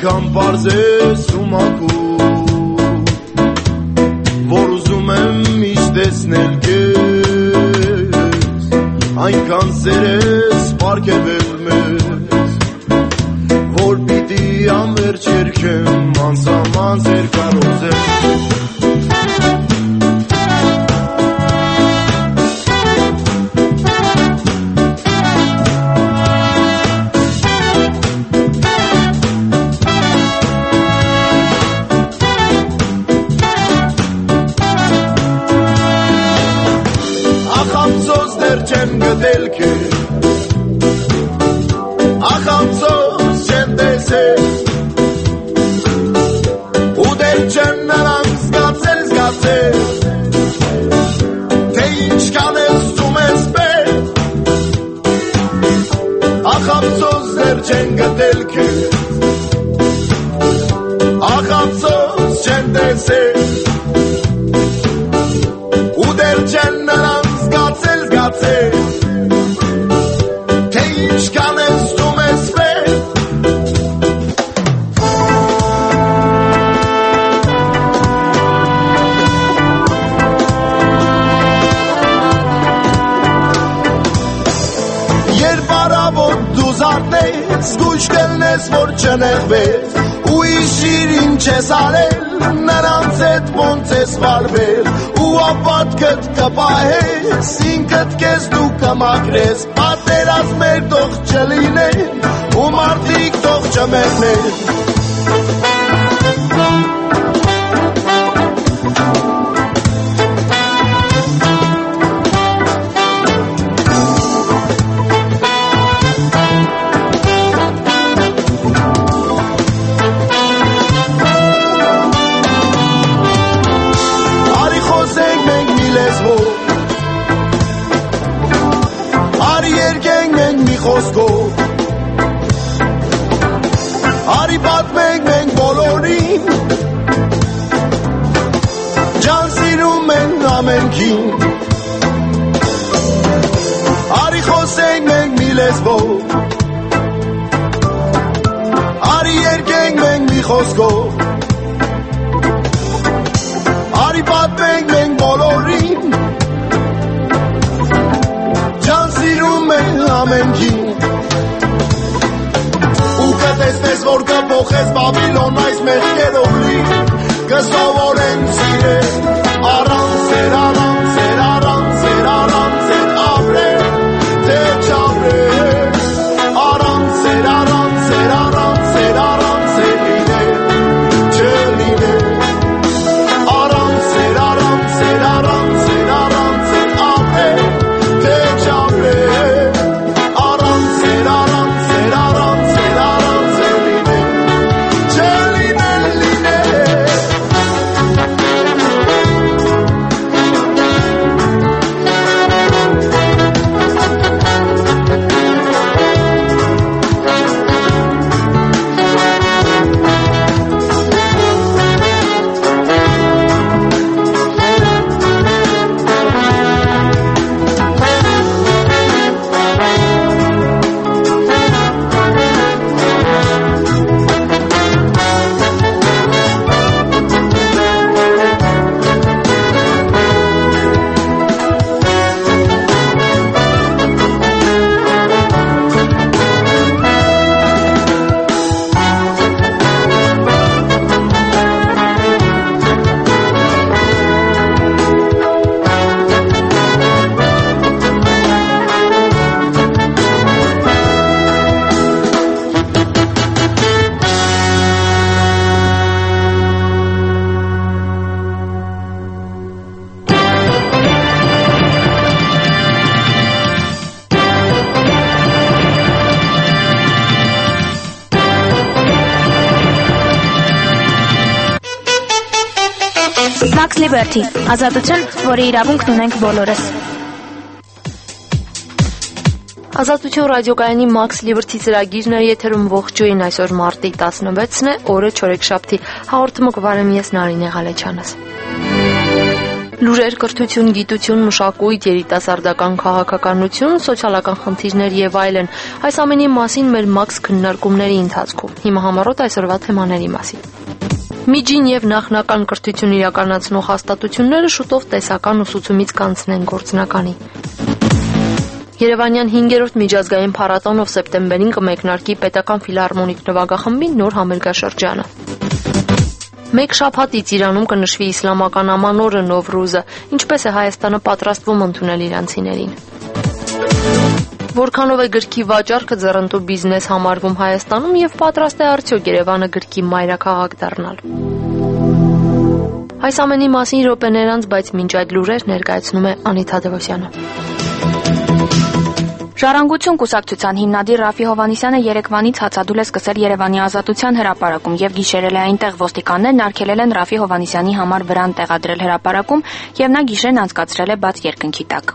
այնքան պարզ ես ու մաքուր, որ ուզում եմ միշտ տեսնել քեզ, այնքան սեր ես պարգևել մեզ, որ պիտի ամերջ երգեմ անսահման սեր կարոզեմ։ Չեմ գտել քեզ, ախամծոս չեմ տեսել, ու դեր չեմ նրան զգացել, թե ինչքան ես զում ես պետ, ախամծոս դեր չեմ գտել քեզ, ախամծոս չեմ տեսել, ու դեր չեմ նրան զգացել, թե ինչքան ես զում ես պետ, երբ առավոտ դու զարթնես, զգույշ կլնես, որ չնեղվես, ու իշիր ինչ ես արել, նրանց հետ ոնց ես վարվել, ու ապատքդ կպահես, ինքդ կեզ դու կմաքրես, պատերազմեր թող չլինեն, ու մարդիկ թող չմեռնեն։ Խոսքով արի պատմենք մենք բոլորին, ջան սիրում են ամենքին, արի խոսենք մենք մի լեզվով, արի երգենք մենք մի խոսքով, արի պատմենք մենք բոլորին, ջան սիրում են ամենքին, ու կտեսնես, որ կփոխես Բաբիլոն այս մեղքերով լի, կսովորեն սիրել, առանց սեր, առանց սեր, առանց սեր, առանց սեր, ապրել, թե չապրել, առանց սեր, առանց սեր, առանց սեր, առանց սեր լինել, չլինել, առանց սեր, առանց սեր, առանց սեր, առանց սեր, ապրել, թե չապրել, առանց սեր, առանց սեր, առանց սեր, առանց սեր լինել, չլինել, լինել։ Max Liberty, ազատություն, որի իրավունքն ունենք բոլորս։ Ազատություն ռադիոկայանի Max Liberty ծրագիրն է եթերում ողջույն, այսօր մարտի 16-ն է, օրը չորեքշաբթի, հաղորդումը կվարեմ ես Նարինե Ղալեչյանս։ Լուրեր, կրթություն, գիտություն, մշակույթ, երիտասարդական քաղաքականություն, սոցիալական խնդիրներ եւ այլն։ Այս ամենի մասին մեր մաքս քննարկումների ընթացքում։ Հիմա համառոտ այսօրվա թեմաների մասին։ Միջին եւ նախնական կրթություն իրականացնող հաստատությունները շուտով տեսական ուսուցումից կանցնեն գործնականի։ Երևանյան 5-րդ միջազգային փառատոնով սեպտեմբերին կմեկնարկի Պետական ֆիլհարմոնիկ նվագախմբի նոր համերգաշրջանը։ Մեկ շաբաթից Իրանում կնշվի իսլամական ամանորը Նովրուզը, ինչպես է Հայաստանը պատրաստվում ընդունել իրանցիներին։ Որքանով է գրքի վաճառքը ձեռնտու բիզնես համարվում Հայաստանում եւ պատրաստ է արդյոք Երևանը գրքի մայրաքաղաք դառնալ։ Այս ամենի մասին րոպեներ անց, բայց մինչ այդ լուրեր ներկայացնում է Անիթա Դևոսյանը։ Ժառանգություն կուսակցության հիմնադիր Ռաֆի Հովհաննիսյանը երեկվանից հացադուլ է սկսել Երևանի Ազատության հրապարակում եւ գիշերել է այնտեղ ոստիկաններն արգելել են Ռաֆի Հովհաննիսյանի համար վրան տեղադրել հրապարակում եւ նա գիշերն անցկացրել է բաց երկնքի տակ։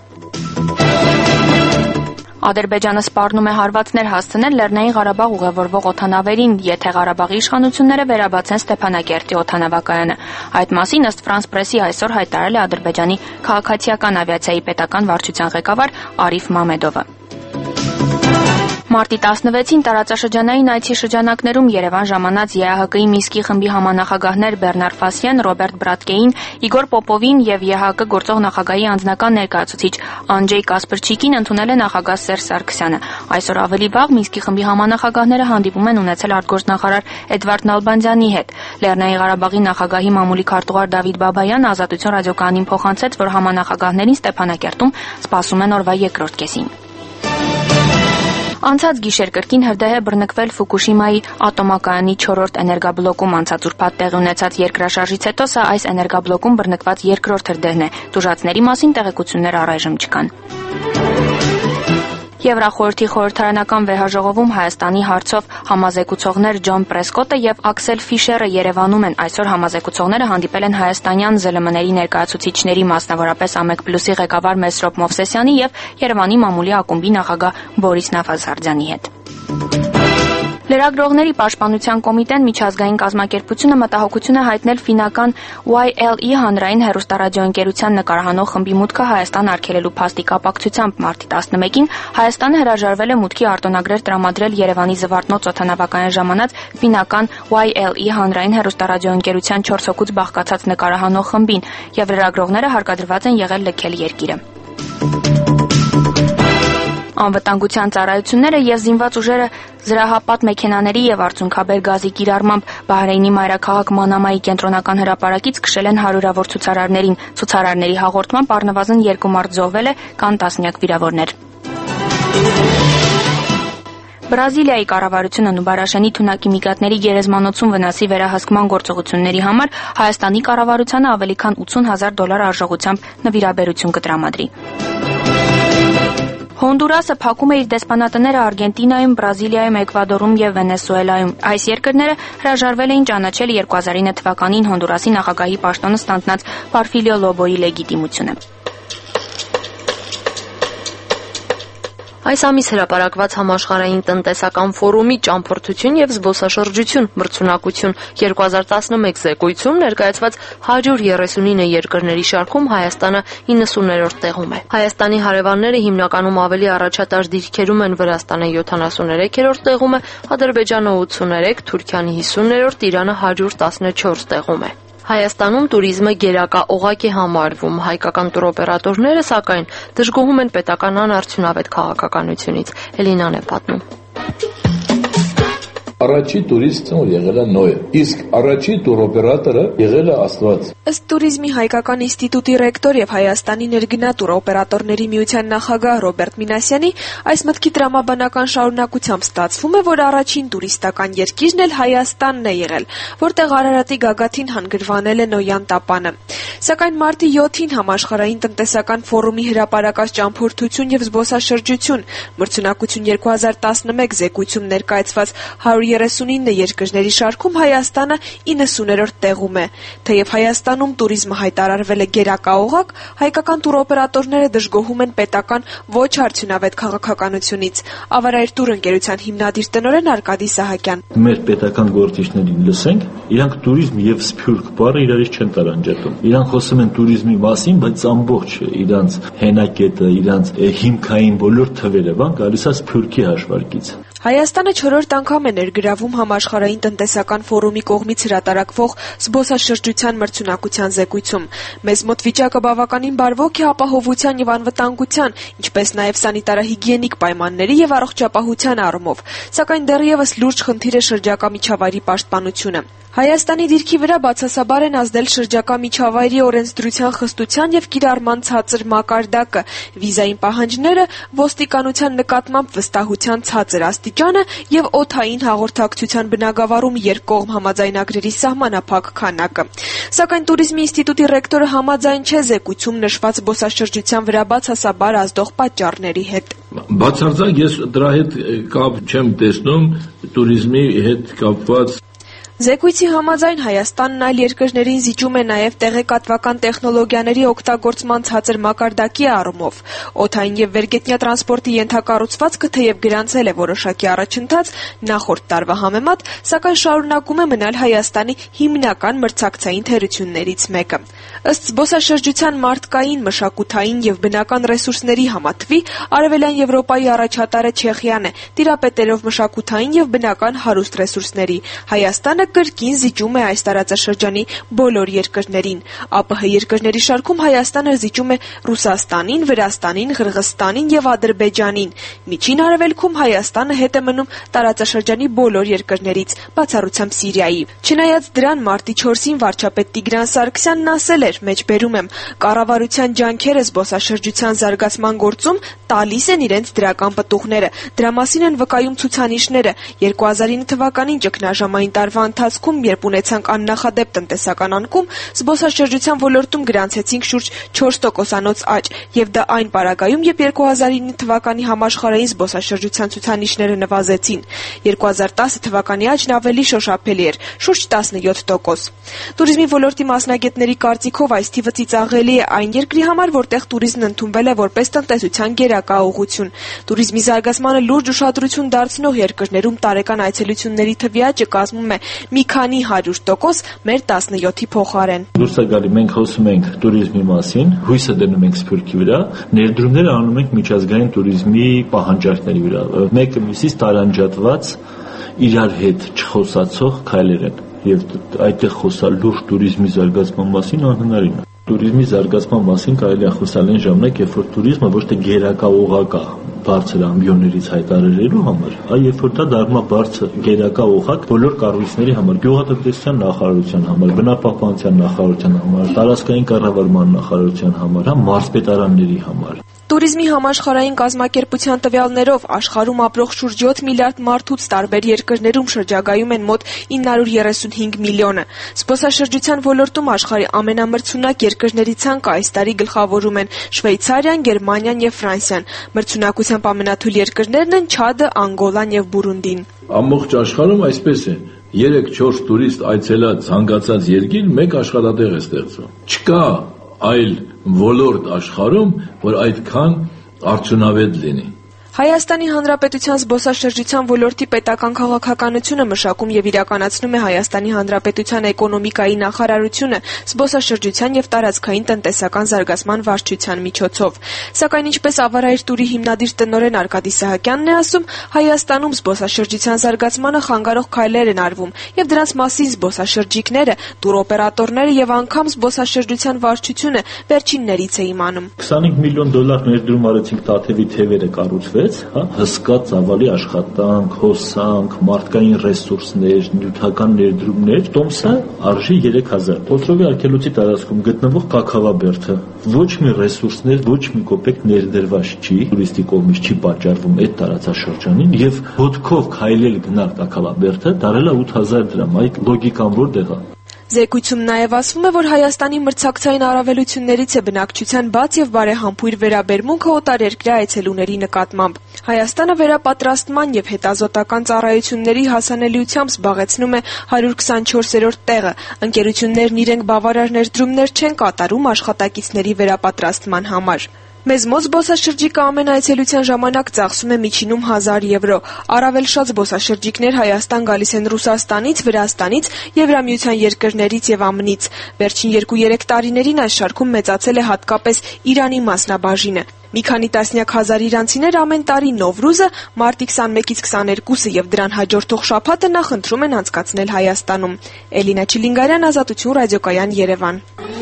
Ադրբեջանը սպառնում է հարվածներ հասցնել Լեռնային Ղարաբաղ ուղևորվող օդանավերին, եթե Ղարաբաղի իշխանությունները վերաբացեն Ստեփանակերտի օդանավակայանը։ Այդ մասին ըստ Ֆրանս Պրեսի այսօր հայտարարել է Ադրբեջանի քաղաքացիական ավիացիայի պետական վարչության ղեկավար Արիֆ Մամեդովը։ Մարտի 16-ին տարածաշրջանային այցի շրջանակներում Երևան ժամանած ԵԱՀԿ-ի Մինսկի խմբի համանախագահներ Բեռնար Ֆասյան, Ռոբերտ Բրատկեին, Իգոր Պոպովին եւ ԵԱՀԿ գործող նախագահի անձնական ներկայացուցիչ Անջեյ Կասպրչիկին ընդունել է նախագահ Սերժ Սարգսյանը։ Այսօր ավելի վաղ Մինսկի խմբի համանախագահները հանդիպում են ունեցել արտգործնախարար Էդվարդ Նալբանդյանի հետ։ Լեռնային Ղարաբաղի նախագահի մամուլի քարտուղար Դավիթ Բաբայանը Ազատություն ռադիոկայանին փոխանցեց, որ համանախագահներին Ստեփանակերտում սպասում են օրվա երկրորդ կեսին։ Անցած գիշեր կրկին հրդեհ է բռնկվել Ֆուկուշիմայի ատոմակայանի 4-րդ էներգաբլոկում անցած ուրբաթ տեղի ունեցած երկրաշարժից հետո սա այս էներգաբլոկում բռնկված երկրորդ հրդեհն է։ Տուժածների մասին տեղեկություններ առայժմ չկան։ Եվրախորհրդի խորհրդարանական վեհաժողովում Հայաստանի հարցով համազեկուցողներ Ջոն Պրեսկոտը եւ Աքսել Ֆիշերը Երևանում են։ Այսօր համազեկուցողները հանդիպել են հայաստանյան ԶԼՄ-ների ներկայացուցիչների, մասնավորապես ԱՄԵԿ+-ի ղեկավար Մեսրոպ Մովսեսյանի եւ Երևանի մամուլի ակումբի նախագահ Բորիս Նավազարդյանի հետ։ Լրագրողների պաշտպանության կոմիտեն միջազգային կազմակերպությունը մտահոգություն է հայտնել ֆինական YLE հանրային հեռուստառադիոընկերության նկարահանող խմբի մուտքը Հայաստան արգելելու փաստի կապակցությամբ մարտի 11-ին Հայաստանը հրաժարվել է մուտքի արտոնագրեր տրամադրել Երևանի Զվարթնոց օդանավակայան ժամանած ֆինական YLE հանրային հեռուստառադիոընկերության 4 հոգուց բաղկացած նկարահանող խմբին եւ լրագրողները հարկադրված են եղել լքել երկիրը։ Անվտանգության ծառայությունները եւ զինված ուժերը զրահապատ մեքենաների եւ արցունքաբեր գազի կիրառմամբ Բահրեյնի մայրաքաղաք Մանամայի կենտրոնական հրապարակից քշել են հարյուրավոր ցուցարարներին։ Ցուցարարների հաղորդմամբ առնվազն 2 մարդ զոհվել է, կան տասնյակ վիրավորներ։ Բրազիլիայի կառավարությունը Նուբարաշենի թունաքիմիկատների գերեզմանոցում վնասի վերահսկման գործողությունների համար Հայաստանի կառավարությանը ավելի քան $80,000 արժողությամբ նվիրաբերություն կտրամադրի։ Հոնդուրասը փակում է իր դեսպանատները Արգենտինայում, Բրազիլիայում, Էկվադորում եւ Վենեսուելայում։ Այս երկրները հրաժարվել էին ճանաչել 2009 թվականին Հոնդուրասի նախագահի պաշտոնը ստանձնած Պարֆիլիո Լոբոյի լեգիտիմությունը։ Այս ամիս հրապարակված համաշխարհային տնտեսական ֆորումի ճամփորդություն եւ զբոսաշրջություն մրցունակություն 2011 զեկույցում ներկայացված 139 երկրների շարքում Հայաստանը 90-րդ տեղում է։ Հայաստանի հարևանները հիմնականում ավելի առաջատար դիրքերում են, Վրաստանը 73-րդ տեղում է, Ադրբեջանը 83, Թուրքիան 50-րդ, Իրանը 114 տեղում է։ Հայաստանում туриզմը գերակա օղակ է համարվում, հայկական տուրօպերատորները սակայն դժգոհում են պետական անարդյունավետ քաղաքականությունից։ Էլինան է պատմում։ Առաջի տուրիստը եղել է Նոյը, իսկ առաջի տուրօպերատորը եղել է Աստված։ Ըստ Տուրիզմի հայկական ինստիտուտի ռեկտոր եւ Հայաստանի ներգնա տուրօպերատորների միության նախագահ Ռոբերտ Մինասյանի, այս մտքի տրամաբանական շարունակությամբ ստացվում է, որ առաջին տուրիստական երկիրն էլ Հայաստանն է եղել, որտեղ Արարատի գագաթին հանգրվանել է Նոյան տապանը։ Սակայն մարտի 7-ին համաշխարհային տնտեսական ֆորումի հրապարակած ճամփորդություն եւ զբոսաշրջություն մրցունակություն 2011 զեկույցում ներկայացված 139 երկրների շարքում Հայաստանը 90-րդ տեղում է։ Թեև Հայաստանում туриզմը հայտարարվել է գերակաօղակ, հայկական տուրօպերատորները դժգոհում են պետական ոչ արդյունավետ քաղաքականությունից։ Ավարայր տուրընկերության հիմնադիր տնօրեն Արկադի Սահակյան. Մեր պետական գործիչներին լսենք, իրանք туриզմ եւ սփյուռք բառը իրարից չեն տարանջատում։ Իրանք խոսում են туриզմի մասին, բայց ամբողջ իրանց հենակետը, իրանց հիմքային բոլոր թվերը գալիս է սփյուռքի հաշվարկից։ Հայաստանը 4-րդ անգամ է ներգրավում համաշխարհային տնտեսական ֆորումի կողմից հրատարակվող զբոսաշրջության մրցունակության զեկույցում։ Մեզ մոտ վիճակը բավականին բարվոք է ապահովության եւ անվտանգության, ինչպես նաեւ սանիտարահիգիենիկ պայմանների եւ առողջապահության առումով, սակայն դեռևս լուրջ խնդիր է շրջակա միջավայրի պաշտպանությունը։ Հայաստանի դիրքի վրա բացասաբար են ազդել շրջակա միջավայրի օրենսդրության խստության եւ կիրառման ցածր մակարդակը, վիզային պահանջները, ոստիկանության նկատմամբ վստահության ցածր աստիճանը եւ օդային հաղորդակցության բնագավառում երկկողմ համաձայնագրերի սահմանափակ քանակը։ Սակայն Տուրիզմի ինստիտուտի ռեկտորը համաձայն չէ զեկույցում նշված զբոսաշրջության վրա բացասաբար ազդող պատճառների հետ։ Բացարձակ ես դրա հետ կապ չեմ տեսնում туриզմի հետ կապված։ Զեկույցի համաձայն Հայաստանն այլ երկրներին զիջում է նաև տեղեկատվական տեխնոլոգիաների օգտագործման ցածր մակարդակի առումով։ Օդային եւ վերգետնյա տրանսպորտի ենթակառուցվածքը թեև գրանցել է որոշակի առաջընթաց նախորդ տարվա համեմատ, սակայն շարունակում է մնալ Հայաստանի հիմնական մրցակցային թերություններից մեկը։ Ըստ զբոսաշրջության մարդկային, մշակութային եւ բնական ռեսուրսների համատվի, Արևելյան Եվրոպայի առաջատարը Չեխիան է, տիրապետելով մշակութային եւ բնական հարուստ ռեսուրսների։ Հայաստանը կրկին զիջում է այս տարածաշրջանի բոլոր երկրներին։ ԱՊՀ երկրների շարքում Հայաստանը զիջում է Ռուսաստանին, Վրաստանին, Ղրղստանին եւ Ադրբեջանին։ Միջին Արևելքում Հայաստանը հետ է մնում տարածաշրջանի բոլոր երկրներից, բացառությամբ Սիրիայի։ Չնայած դրան, մարտի 4-ին վարչապետ Տիգրան Սարգսյանն ասել էր, մեջբերում եմ, կառավարության ջանքերը զբոսաշրջության զարգացման գործում տալիս են իրենց դրական պտուղները։ Դրա մասին են վկայում ցուցանիշները։ 2009 թվականին ճգնաժամային տարվա ընթացքում, երբ ունեցանք աննախադեպ տնտեսական անկում, զբոսաշրջության ոլորտում գրանցեցինք շուրջ 4%-անոց աճ, եւ դա այն պարագայում, երբ 2009 թվականի համաշխարհային զբոսաշրջության ցուցանիշները նվազեցին։ 2010 թվականի աճն ավելի շոշափելի էր՝ շուրջ 17%։ Տուրիզմի ոլորտի մասնագետների կարծիքով այս թիվը ծիծաղելի է այն երկրի համար, որտեղ տուրիզմն ընդունվել է որպես տնտեսության գերակա ուղղություն։ Տուրիզմի զարգացմանը լուրջ ուշադրություն դարձնող երկրներում տարեկան այցելությունների թվի աճը կազմում է մի քանի 100%, մեր 17-ի փոխարեն։ Դուրս է գալի, մենք խոսում ենք туриզմի մասին, հույսը դնում ենք սփյուռքի վրա, ներդրումները անում ենք միջազգային туриզմի պահանջարկների վրա։ Մեկը մյուսից տարանջատված, իրար հետ չխոսացող քայլեր են, եւ այդտեղ խոսալ լուրջ туриզմի զարգացման մասին անհնարին է։ Տուրիզմի զարգացման մասին կարելի է խոսալ այն ժամանակ, երբ որ туриզմը ոչ թե գերակաօղակ է բարձր ամբիոններից հայտարարելու համար, այլ երբ որ դա դառնում է բարձր գերակաօղակ բոլոր կառույցների համար, գյուղատնտեսության նախարարության համար, բնապահպանության նախարարության համար, տարածքային կառավարման նախարարության համար, մարզպետարանների համար։ Տուրիզմի համաշխարհային կազմակերպության տվյալներով աշխարհում ապրող շուրջ 7 միլիարդ մարդուց տարբեր երկրներում շրջագայում են մոտ 935 միլիոնը։ Զբոսաշրջության ոլորտում աշխարհի ամենամրցունակ երկրների ցանկը այս տարի գլխավորում են Շվեյցարիան, Գերմանիան եւ Ֆրանսիան։ Մրցունակությամբ ամենաթույլ երկրներն են Չադը, Անգոլան եւ Բուրունդին։ Ամբողջ աշխարհում այսպես է։ 3-4 տուրիստ այցելած ցանկացած երկիր մեկ աշխատատեղ է ստեղծում։ Չկա այլ ոլորտ աշխարհում, որ այդքան արդյունավետ լինի։ Հայաստանի Հանրապետության զբոսաշրջության ոլորտի պետական քաղաքականությունը մշակում եւ իրականացնում է Հայաստանի Հանրապետության էկոնոմիկայի նախարարությունը զբոսաշրջության եւ տարածքային տնտեսական զարգացման վարչության միջոցով։ Սակայն ինչպես Ավարայր տուրի հիմնադիր տնօրեն Արկադի Սահակյանն է ասում, Հայաստանում զբոսաշրջության զարգացմանը խանգարող քայլեր են արվում եւ դրանց մասին զբոսաշրջիկները, տուրօպերատորները եւ անգամ զբոսաշրջության վարչությունը վերջիններից է իմանում։ $25 միլիոն ներդրում արեցինք Տաթևի թևերը կառուցվեց, հսկա ծավալի աշխատանք, հոսանք, մարդկային ռեսուրսներ, նյութական ներդրումներ, տոմսը արժի 3000։ Օտրովի արգելոցի տարածքում գտնվող Կաքավաբերդը ոչ մի ռեսուրսներ, ոչ մի կոպեկ ներդրված չի, տուրիստի կողմից չի պատճառվում այդ տարածաշրջանին եւ ոտքով քայլել գնալ Կաքավաբերդը դարել է 8000 դրամ, այդ լոգիկան որտեղ է։ Զեկույցում նաև ասվում է, որ Հայաստանի մրցակցային առավելություններից է բնակչության բաց եւ բարեհամբույր վերաբերմունքը օտարերկրյա այցելուների նկատմամբ։ Հայաստանը վերապատրաստման եւ հետազոտական ծառայությունների հասանելիությամբ զբաղեցնում է 124-րդ տեղը։ Ընկերություններն իրենք բավարար ներդրումներ չեն կատարում աշխատակիցների վերապատրաստման համար։ Մեզ մոտ զբոսաշրջիկը ամեն այցելության ժամանակ ծախսում է միջինում 1000 եվրո։ Առավել շատ զբոսաշրջիկներ Հայաստան գալիս են Ռուսաստանից, Վրաստանից, Եվրամիության երկրներից եւ ԱՄՆ-ից։ Վերջին 2-3 տարիներին այս շարքում մեծացել է հատկապես Իրանի մասնաբաժինը։ Մի քանի տասնյակ հազար իրանցիներ ամեն տարի Նովրուզը, մարտի 21-ից 22-ը եւ դրան հաջորդող շաբաթը նախընտրում են անցկացնել Հայաստանում։ Էլինա Չիլինգարյան, Ազատություն, ռադիոկայան, Երևան։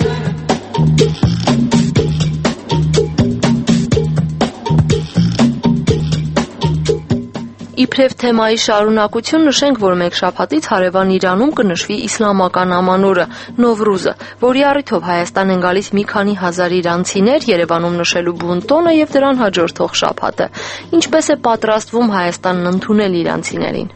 Իբրև թեմայի շարունակություն նշենք, որ մեկ շաբաթից հարևան Իրանում կնշվի իսլամական ամանորը Նովրուզը, որի առիթով Հայաստան են գալիս մի քանի հազար իրանցիներ Երևանում նշելու բունտոնը եւ դրան հաջորդող շաբաթը։ Ինչպես է պատրաստվում Հայաստանն ընդունել իրանցիներին։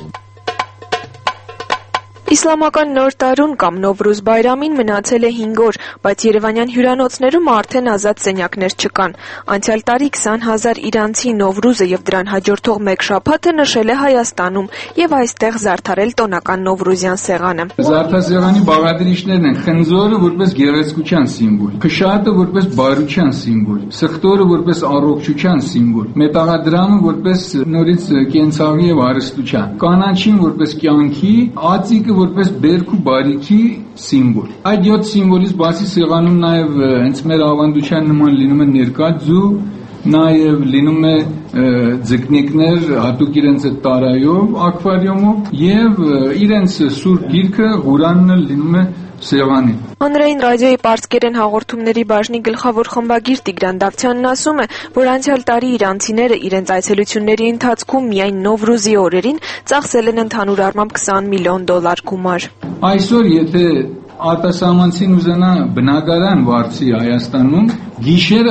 Իսլամական նոր տարուն կամ Նովրուզ բայրամին մնացել է 5 օր, բայց երևանյան հյուրանոցներում արդեն ազատ սենյակներ չկան։ Անցյալ տարի 20,000 իրանցի Նովրուզը եւ դրան հաջորդող մեկ շաբաթը նշել է Հայաստանում եւ այստեղ զարդարել տոնական Նովրուզյան սեղանը։ Զարդասեղանի բաղադրիչներն են խնձորը որպես գեղեցկության սիմվոլ, քշատը որպես բարության սիմվոլ, սխտորը որպես առողջության սիմվոլ, մետաղադրամը որպես նորից կենցաղի եւ հարստության, կանաչին որպես կյանքի, ածիկը որպես բերք ու բարիքի սիմվոլ։ Այդ 7 սիմվոլից բացի սեղանում նաև հենց մեր ավանդության նման լինում է ներկա ձու, նաև լինում է ձկնիկներ հատուկ իրենց տարայով, ակվարիումով եւ իրենց սուրբ գիրքը Ղուրանն լինում է սեղանին։ Հանրային ռադիոյի պարսկերեն հաղորդումների բաժնի գլխավոր խմբագիր Տիգրան Դավթյանն ասում է, որ անցյալ տարի իրանցիները իրենց այցելությունների ընթացքում միայն Նովրուզի օրերին ծախսել են ընդհանուր առմամբ $20 միլիոն գումար։ Այսօր եթե արտասահմանցին ուզենա բնակարան վարձի Հայաստանում, գիշերը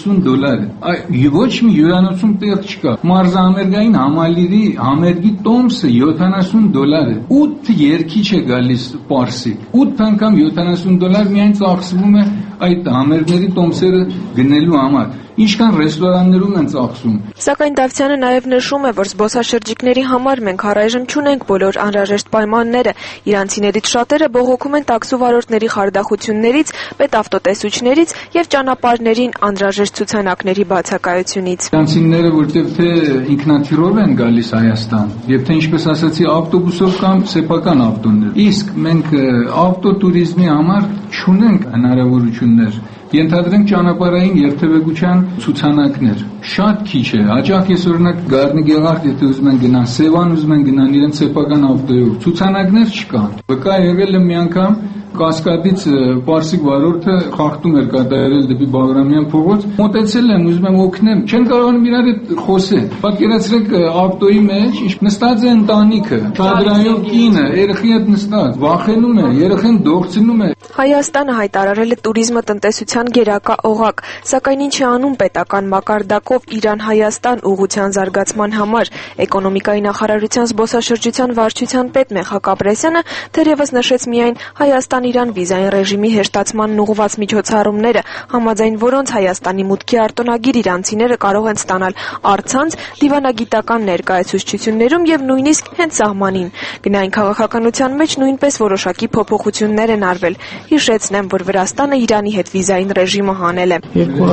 $150 է։ Ոչ մի հյուրանոցում տեղ չկա։ Մարզահամերգային համալիրի համերգի տոմսը $70 է։ 8 երգիչ է գալիս Պարսի։ 8 անգամ $70 միայն ծախսվում է այդ համերգների տոմսերը գնելու համար։ Ինչքան ռեստորաններում են ծախսում։ Սակայն Դավթյանը նաև նշում է, որ զբոսաշրջիկների համար մենք առայժմ չունենք բոլոր անհրաժեշտ պայմանները։ Իրանցիներից շատերը բողոքում են տաքսուվարորդների խարդախություններից, պետավտոտեսուչներից եւ ճանապարհներին անհրաժեշտ ցուցանակների բացակայությունից։ Իրանցիները որտեղ թե ինքնաթիռով են գալիս Հայաստան, եւ թե ինչպես ասացի, ավտոբուսով կամ սեփական ավտոներ։ Իսկ մենք ավտոտուրիզմի համար չունենք հնարավորություններ։ Ենթադրենք ճանապարհային երթևեկության ցուցանակներ։ Շատ քիչ է։ Հաճախ ես օրինակ Գառնի-Գեղարդ եթե ուզում են գնան, Սևան ուզում են գնան իրենց սեփական ավտոյով, ցուցանակներ չկան։ Վկա եղել է մի անգամ Կասկադից Պարսիկ վարորդը խախտում էր կատարել դեպի Բաղրամյան փողոց, մոտեցել եմ, ուզում եմ օգնեմ, չեն կարողանում իրար հետ խոսել։ Պատկերացրեք ավտոյի մեջ նստած է ընտանիքը, չադրայով կինը, երեխի հետ նստած, վախենում է, երեխան դողցնում է։ Հայաստանը հայտարարել է տուրիզմը տնտեսության գերակա օղակ, սակայն ինչ է անում պետական մակարդակով Իրան-Հայաստան ուղղության զարգացման համար։ Էկոնոմիկայի նախարարության զբոսաշրջության վարչության պետ Մեխակ Ապրեսյանը թերևս նշեց միայն Հայաստան-Իրան վիզային ռեժիմի հեշտացմանն ուղղված միջոցառումները, համաձայն որոնց Հայաստանի մուտքի արտոնագիր իրանցիները կարող են ստանալ առցանց դիվանագիտական ներկայացուցչություններում եւ նույնիսկ հենց սահմանին։ Գնային քաղաքականության մեջ նույնպես որոշակի փոփոխություններ են արվել։ Հիշեցնեմ, որ Վրաստանը Իրանի հետ վիզային ռեժիմը հանել է։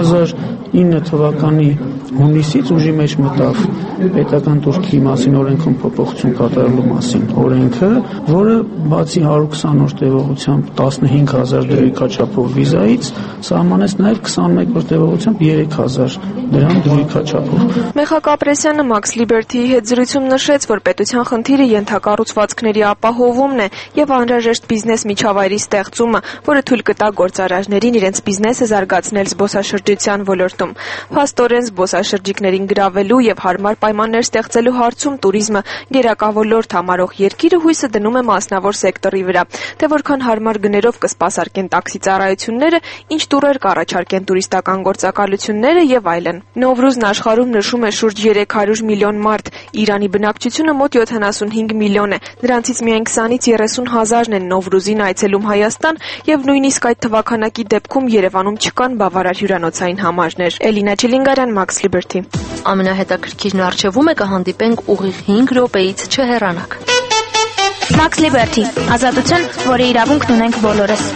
2009 թվականի հունիսից ուժի մեջ մտավ պետական турքի մասին օրենքում փոփոխություն կատարելու մասին օրենքը, որը բացի 120 օր տևողությամբ 15000 դրույքաչափով վիզայից սահմանեց նաև 21 օր տևողությամբ 3000 դրամ դրույքաչափով։ Մեխակ Ապրեսյանը Max Liberty-ի հետ զրույցում նշեց, որ պետության խնդիրը ենթակառուցվածքների ապահովումն է եւ անհրաժեշտ բիզնես միջավայրի ստեղծումը, որը թույլ կտա գործարարներին իրենց բիզնեսը զարգացնել զբոսաշրջության ոլորտում։ Փաստորեն զբոսաշրջիկներին գրավելու եւ հարմար պայմաններ ստեղծելու հարցում туриզմը գերակավորորդ համարող երկիրը հույսը դնում է մասնավոր սեկտորի վրա, թե որքան հարմար գներով կսպասարկեն տաքսի ծառայությունները, ինչ տուրեր կառաջարկեն տուրիստական գործակալությունները եւ այլն։ Նովրուզն աշխարհում նշում է շուրջ 300 միլիոն մարդ, Իրանի բնակչությունը մոտ 75 միլիոն է, նրանցից միայն 20-ից 30 հազարն են Նովրուզին այցելում Հայաստան եւ նույնիսկ այդ թվականակի դեպքում Երևանում չկան բավարար հյուրանոցային համարներ։ Էլինա Չիլինգարյան, Max Liberty։ Ամենահետաքրքիրն առջևում է կհանդիպենք ուղիղ 5 րոպեից չհեռանաք։ Max Liberty, ազատություն, որի իրավունքն ունենք բոլորս։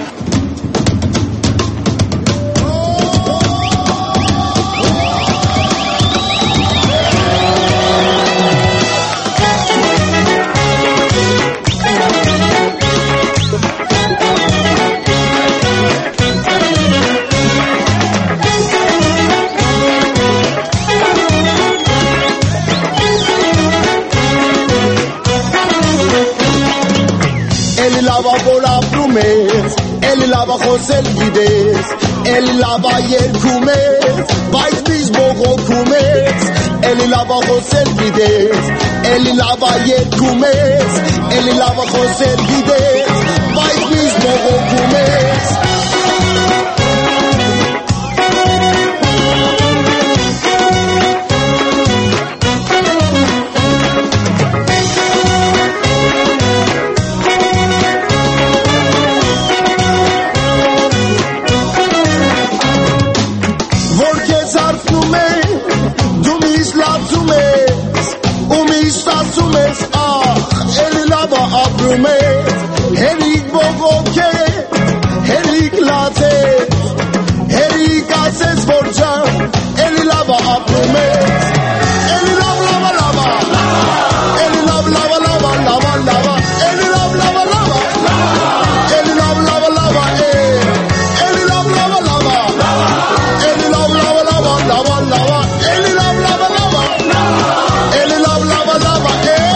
Որ ապրում ես, էլի լավա խոսել գիտես, էլի լավա երգում ես, բայց միշտ բողոքում ես, էլի լավա խոսել գիտես, էլի լավա երգում ես, էլի լավա խոսել գիտես, բայց միշտ բողոքում ես։ Հերիկ բողոք է, հերիկ լաց է, հերիկ ասես որ ջան, էլի լավա ապրում ես, էլի լավ լավա լավա, էլի լավ լավա լավա լավա լավա, էլի լավ լավա լավա, էլի լավ լավա լավա, էլի լավ լավա լավա, էլի լավ լավա լավա լավա լավա, էլի լավ լավա լավա, էլի լավ լավա լավա,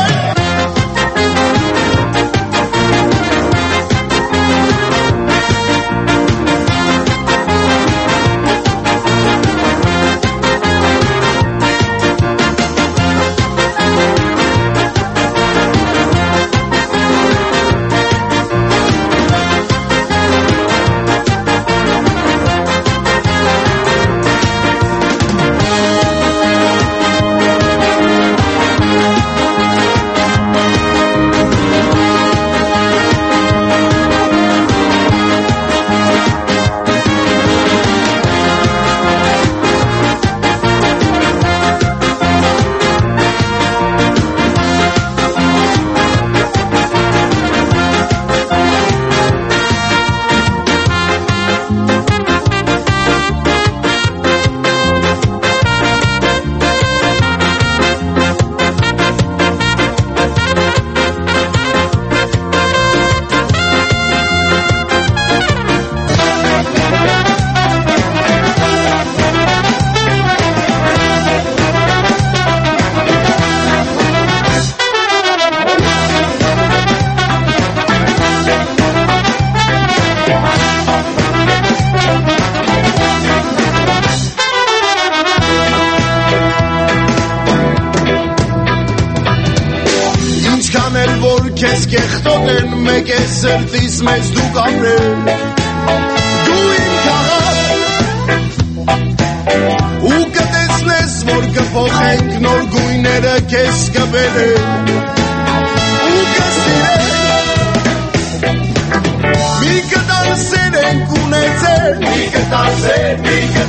Քեզ կեղտոտ են մեկ է սրտիս մեզ դու կապրել Դու իմ քաղաք ու կտեսնես որ կփոխենք նոր գույները քեզ կբերեն ու կսիրենք մի կտալ սեր ենք ունեցել մի կտալ սեր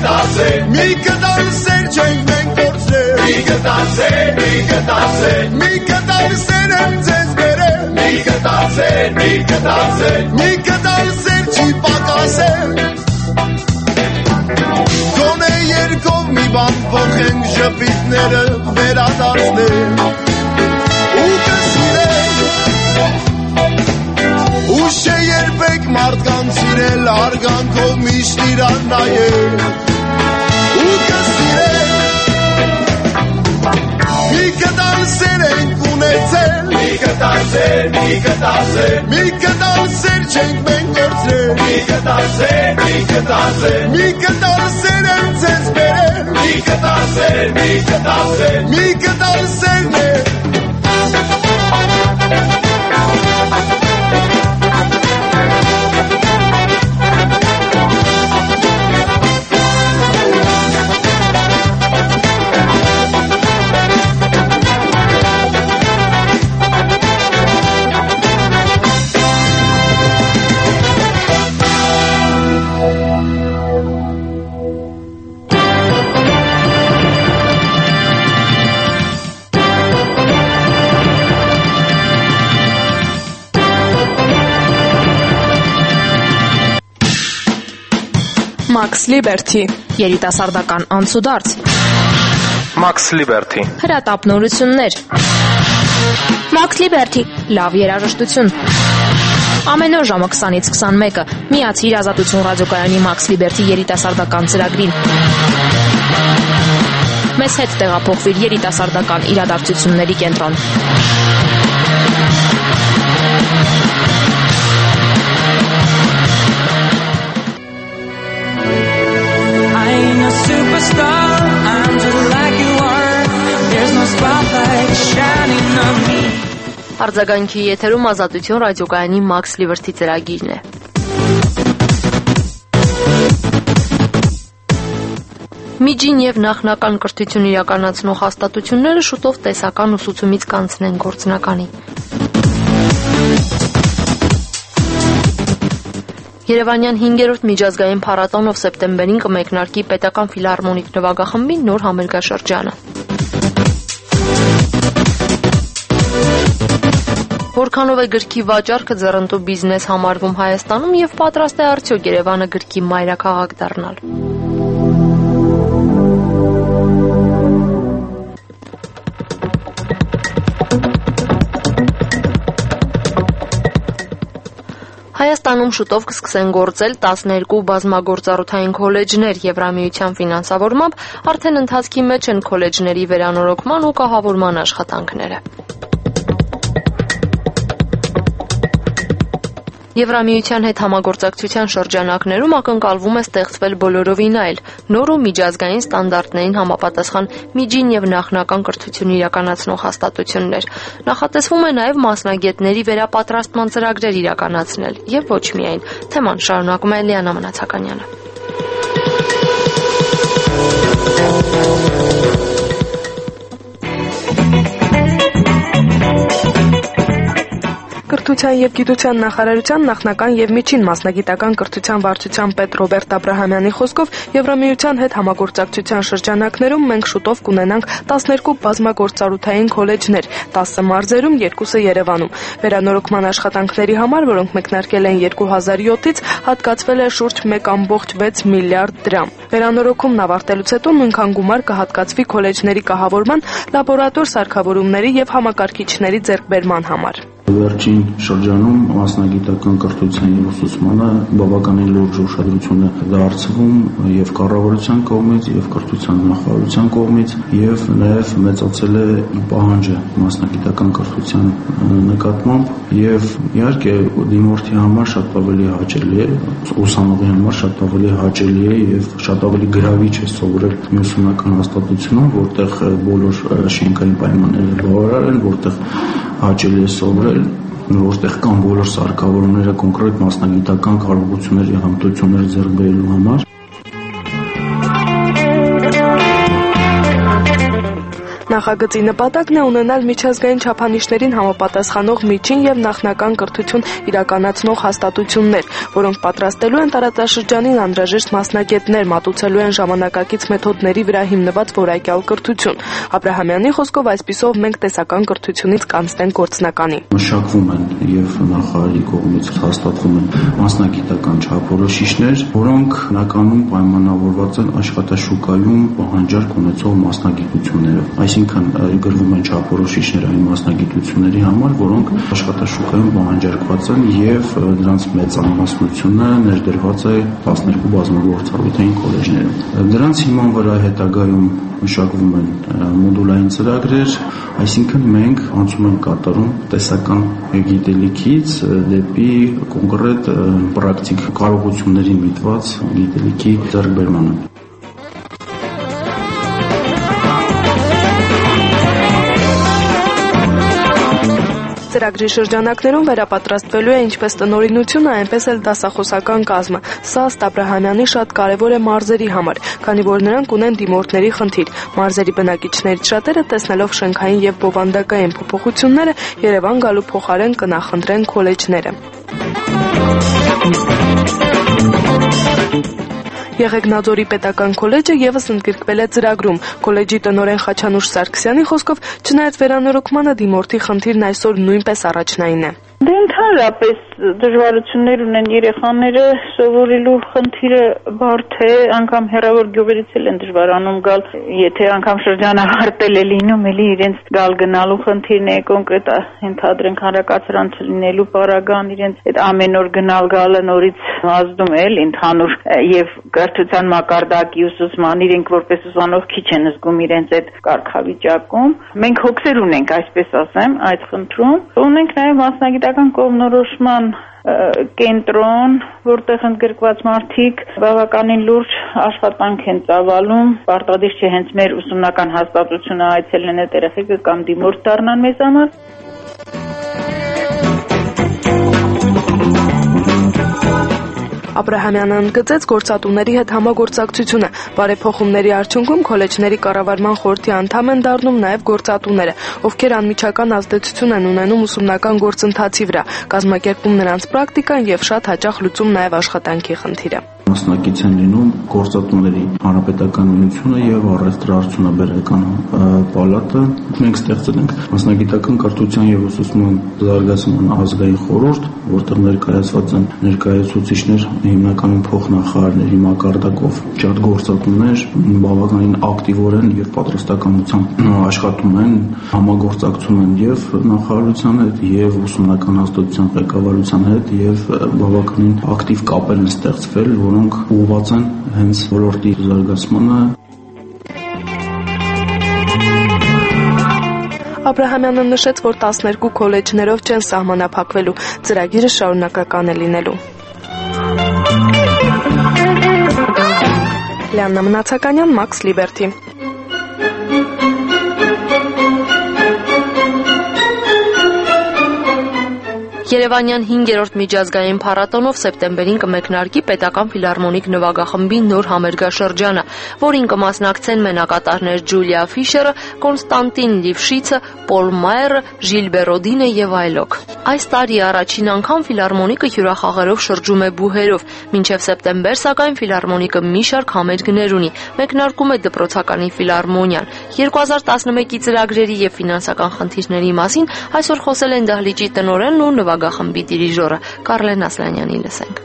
չենք մենք կորցրել մի կտալ սեր եմ ձեզ մի կտալ սեր չի պակասել Գոնե երկով մի բան փոխենք ժպիտները վերադարձնել ու կսիրենք ուշ է երբեք մարդկանց սիրել արգանքով միշտ իրան նայել ու կսիրենք մի կտալ սեր ենք ունեցել մի կտալ սեր չենք մենք կորցրել մի կտալ սեր եմ ձեզ բերել Max Liberty երիտասարդական անցուդարձ Max Liberty հրատապնորություններ Max Liberty լավ երաժշտություն ամեն օր ժամը 20-ից 21-ը միացիր Ազատություն ռադիոկայանի Max Liberty երիտասարդական ծրագրին մեզ հետ տեղափոխվիր երիտասարդական իրադարձությունների կենտրոն Արձագանքի եթերում Ազատություն ռադիոկայանի Max Liberty ծրագիրն է։ Միջին եւ նախնական կրթություն իրականացնող հաստատությունները շուտով տեսական ուսուցումից կանցնեն գործնականի։ Երևանյան 5-րդ միջազգային փառատոնով սեպտեմբերին կմեկնարկի Պետական ֆիլհարմոնիկ նվագախմբի նոր համերգաշրջանը։ Որքանով է գրքի վաճառքը ձեռնտու բիզնես համարվում Հայաստանում եւ պատրաստ է արդյոք Երևանը գրքի մայրաքաղաք դառնալ։ Հայաստանում շուտով կսկսեն գործել 12 բազմագործառութային քոլեջներ Եվրամիության ֆինանսավորմամբ արդեն ընթացքի մեջ են քոլեջների վերանորոգման ու կահավորման աշխատանքները։ Եվրամիության հետ համագործակցության շրջանակներում ակնկալվում է ստեղծվել բոլորովին այլ նոր ու միջազգային ստանդարտներին համապատասխան միջին եւ նախնական կրթություն իրականացնող հաստատություններ։ Նախատեսվում է նաեւ մասնագետների վերապատրաստման ծրագրեր իրականացնել եւ ոչ միայն։ Թեման շարունակում է Լիանա Մնացականյանը։ Կրթության եւ գիտության նախարարության նախնական եւ միջին մասնագիտական կրթության վարչության պետ Ռոբերտ Աբրահամյանի խոսքով Եվրամիության հետ համագործակցության շրջանակներում մենք շուտով կունենանք 12 բազմագործառութային քոլեջներ, 10 մարզերում, 2-ը Երևանում։ Վերանորոգման աշխատանքների համար, որոնք մեկնարկել են 2007-ից, հատկացվել է շուրջ 1.6 միլիարդ դրամ։ Վերանորոգումն ավարտելուց հետո նույնքան գումար կհատկացվի քոլեջների կահավորման, լաբորատոր սարքավորումների եւ համակարգիչների ձեռքբերման համար։ Վերջին շրջանում մասնագիտական կրթության եւ ուսուցմանը բավականին լուրջ ուշադրություն է դարձվում եւ կառավարության կողմից եւ կրթության նախարարության կողմից եւ նաեւ մեծացել է պահանջը մասնագիտական կրթության նկատմամբ եւ իհարկե դիմորդի համար շատ ավելի հաճելի է, ուսանողի համար շատ ավելի հաճելի է եւ շատ ավելի գրավիչ է սովորել ուսումնական հաստատությունում, որտեղ բոլոր շենքային պայմանները բավարար են, որտեղ հաճելի է սովորել, որտեղ կան բոլոր սարքավորումները կոնկրետ մասնագիտական կարողությունների հմտություններ ձեռք բերելու համար։ Նախագծի նպատակն է ունենալ միջազգային չափանիշներին համապատասխանող միջին եւ նախնական կրթություն իրականացնող հաստատություններ, որոնք պատրաստելու են տարածաշրջանին անհրաժեշտ մասնագետներ, մատուցելու են ժամանակակից մեթոդների վրա հիմնված որակյալ կրթություն։ Աբրահամյանի խոսքով այսպիսով մենք տեսական կրթությունից կանցնենք գործնականի։ Մշակվում են եւ նախարարի կողմից հաստատվում են մասնագիտական չափորոշիչներ, որոնք հիմնականում պայմանավորված են աշխատաշուկայում պահանջարկ ունեցող մասնագիտություններով։ Այսինքն գրվում են չափորոշիչներ այն մասնագիտությունների համար, որոնք աշխատաշուկայում պահանջարկված են եւ դրանց մեծամասնությունը ներդրված է 12 բազմագործառութային քոլեջներում։ Դրանց հիման վրա հետագայում մշակվում են մոդուլային ծրագրեր, այսինքն մենք անցում ենք կատարում տեսական գիտելիքից դեպի կոնկրետ պրակտիկ կարողությունների միտված գիտելիքի ձեռքբերմանը։ Ծրագրի շրջանակներում վերապատրաստվելու է ինչպես տնօրինությունը, այնպես էլ դասախոսական կազմը։ Սա ըստ Աբրահամյանի շատ կարևոր է մարզերի համար, քանի որ նրանք ունեն դիմորդների խնդիր։ Մարզերի բնակիչներից շատերը, տեսնելով շենքային եւ բովանդակային փոփոխությունները, Երևան գալու փոխարեն կնախընտրեն քոլեջները։ Եղեգնաձորի պետական քոլեջը եւս ընդգրկվել է ծրագրում։ Քոլեջի տնօրեն Խաչանուշ Սարգսյանի խոսքով, չնայած վերանորոգմանը դիմորդի խնդիրն այսօր նույնպես առաջնային է։ Դե ընդհանրապես դժվարություններ ունեն երեխաները, սովորելու խնդիրը բարդ է, անգամ հեռավոր գյուղերից էլ են դժվարանում գալ, եթե անգամ շրջանավարտել է լինում, էլի իրենց գալ-գնալու խնդիրն է, կոնկրետ ենթադրենք հանրակացարանց լինելու պարագան, իրենց այդ ամեն օր գնալ-գալը նորից ազդում է, ընդհանուր եւ կրթության մակարդակի ուսուցման իրենք որպես ուսանող քիչ են զգում իրենց այդ կարգավիճակում։ Մենք հոգսեր ունենք, այսպես ասեմ, այդ խնդրում։ Ունենք նաեւ մասնագիտական կողմնորոշման կենտրոն, որտեղ ընդգրկված մարդիկ բավականին լուրջ աշխատանք են ծավալում, պարտադիր չէ հենց մեր ուսումնական հաստատությունը այցելեն այդ երեխեքը կամ դիմորդ դառնան մեզ համար։ Աբրահամյանը ընդգծեց գործատուների հետ համագործակցությունը։ Բարեփոխումների արդյունքում քոլեջների կառավարման խորհրդի անդամ են դառնում նաև գործատուները, ովքեր անմիջական ազդեցություն են ունենում ուսումնական գործընթացի վրա, կազմակերպում նրանց պրակտիկան եւ շատ հաճախ լուծում նաև աշխատանքի խնդիրը։ Մասնակից են լինում գործատուների հանրապետական միությունը եւ առևտրաարդյունաբերական պալատը։ Մենք ստեղծել ենք մասնագիտական կրթության եւ ուսուցման զարգացման ազգային խորհուրդ, որտեղ ներկայացված են ներկայացուցիչներ, հիմնականում փոխնախարարների մակարդակով, շատ գործատուներ բավականին ակտիվորեն եւ պատրաստակամությամբ աշխատում են, համագործակցում են եւ նախարարության հետ եւ ուսումնական հաստատության ղեկավարության հետ եւ բավականին ակտիվ կապեր են ստեղծվել, որոնք ուղղված են հենց ոլորտի զարգացմանը։ Աբրահամյանը նշեց, որ 12 քոլեջներով չեն սահմանափակվելու, ծրագիրը շարունակական է լինելու։ Լիաննա Մնացականյան, Max Liberty։ Երևանյան 5-րդ միջազգային փառատոնով սեպտեմբերին կմեկնարկի Պետական ֆիլհարմոնիկ նվագախմբի նոր համերգաշրջանը, որին կմասնակցեն մենակատարներ Ջուլիա Ֆիշերը, Կոնստանտին Լիվշիցը, Պոլ Մայերը, Ժիլբեր Օդինը եւ այլոք։ Այս տարի առաջին անգամ ֆիլհարմոնիկը հյուրախաղերով շրջում է բուհերով, մինչև սեպտեմբեր սակայն ֆիլհարմոնիկը մի շարք համերգներ ունի, մեկնարկում է դպրոցականի ֆիլհարմոնիան։ 2011-ի ծրագրերի եւ ֆինանսական խնդիրների մասին այսօր խոսել են դահլիճի տնօրենն ու նվագախմբի դիրիժորը Կարլեն Ասլանյանի լսենք։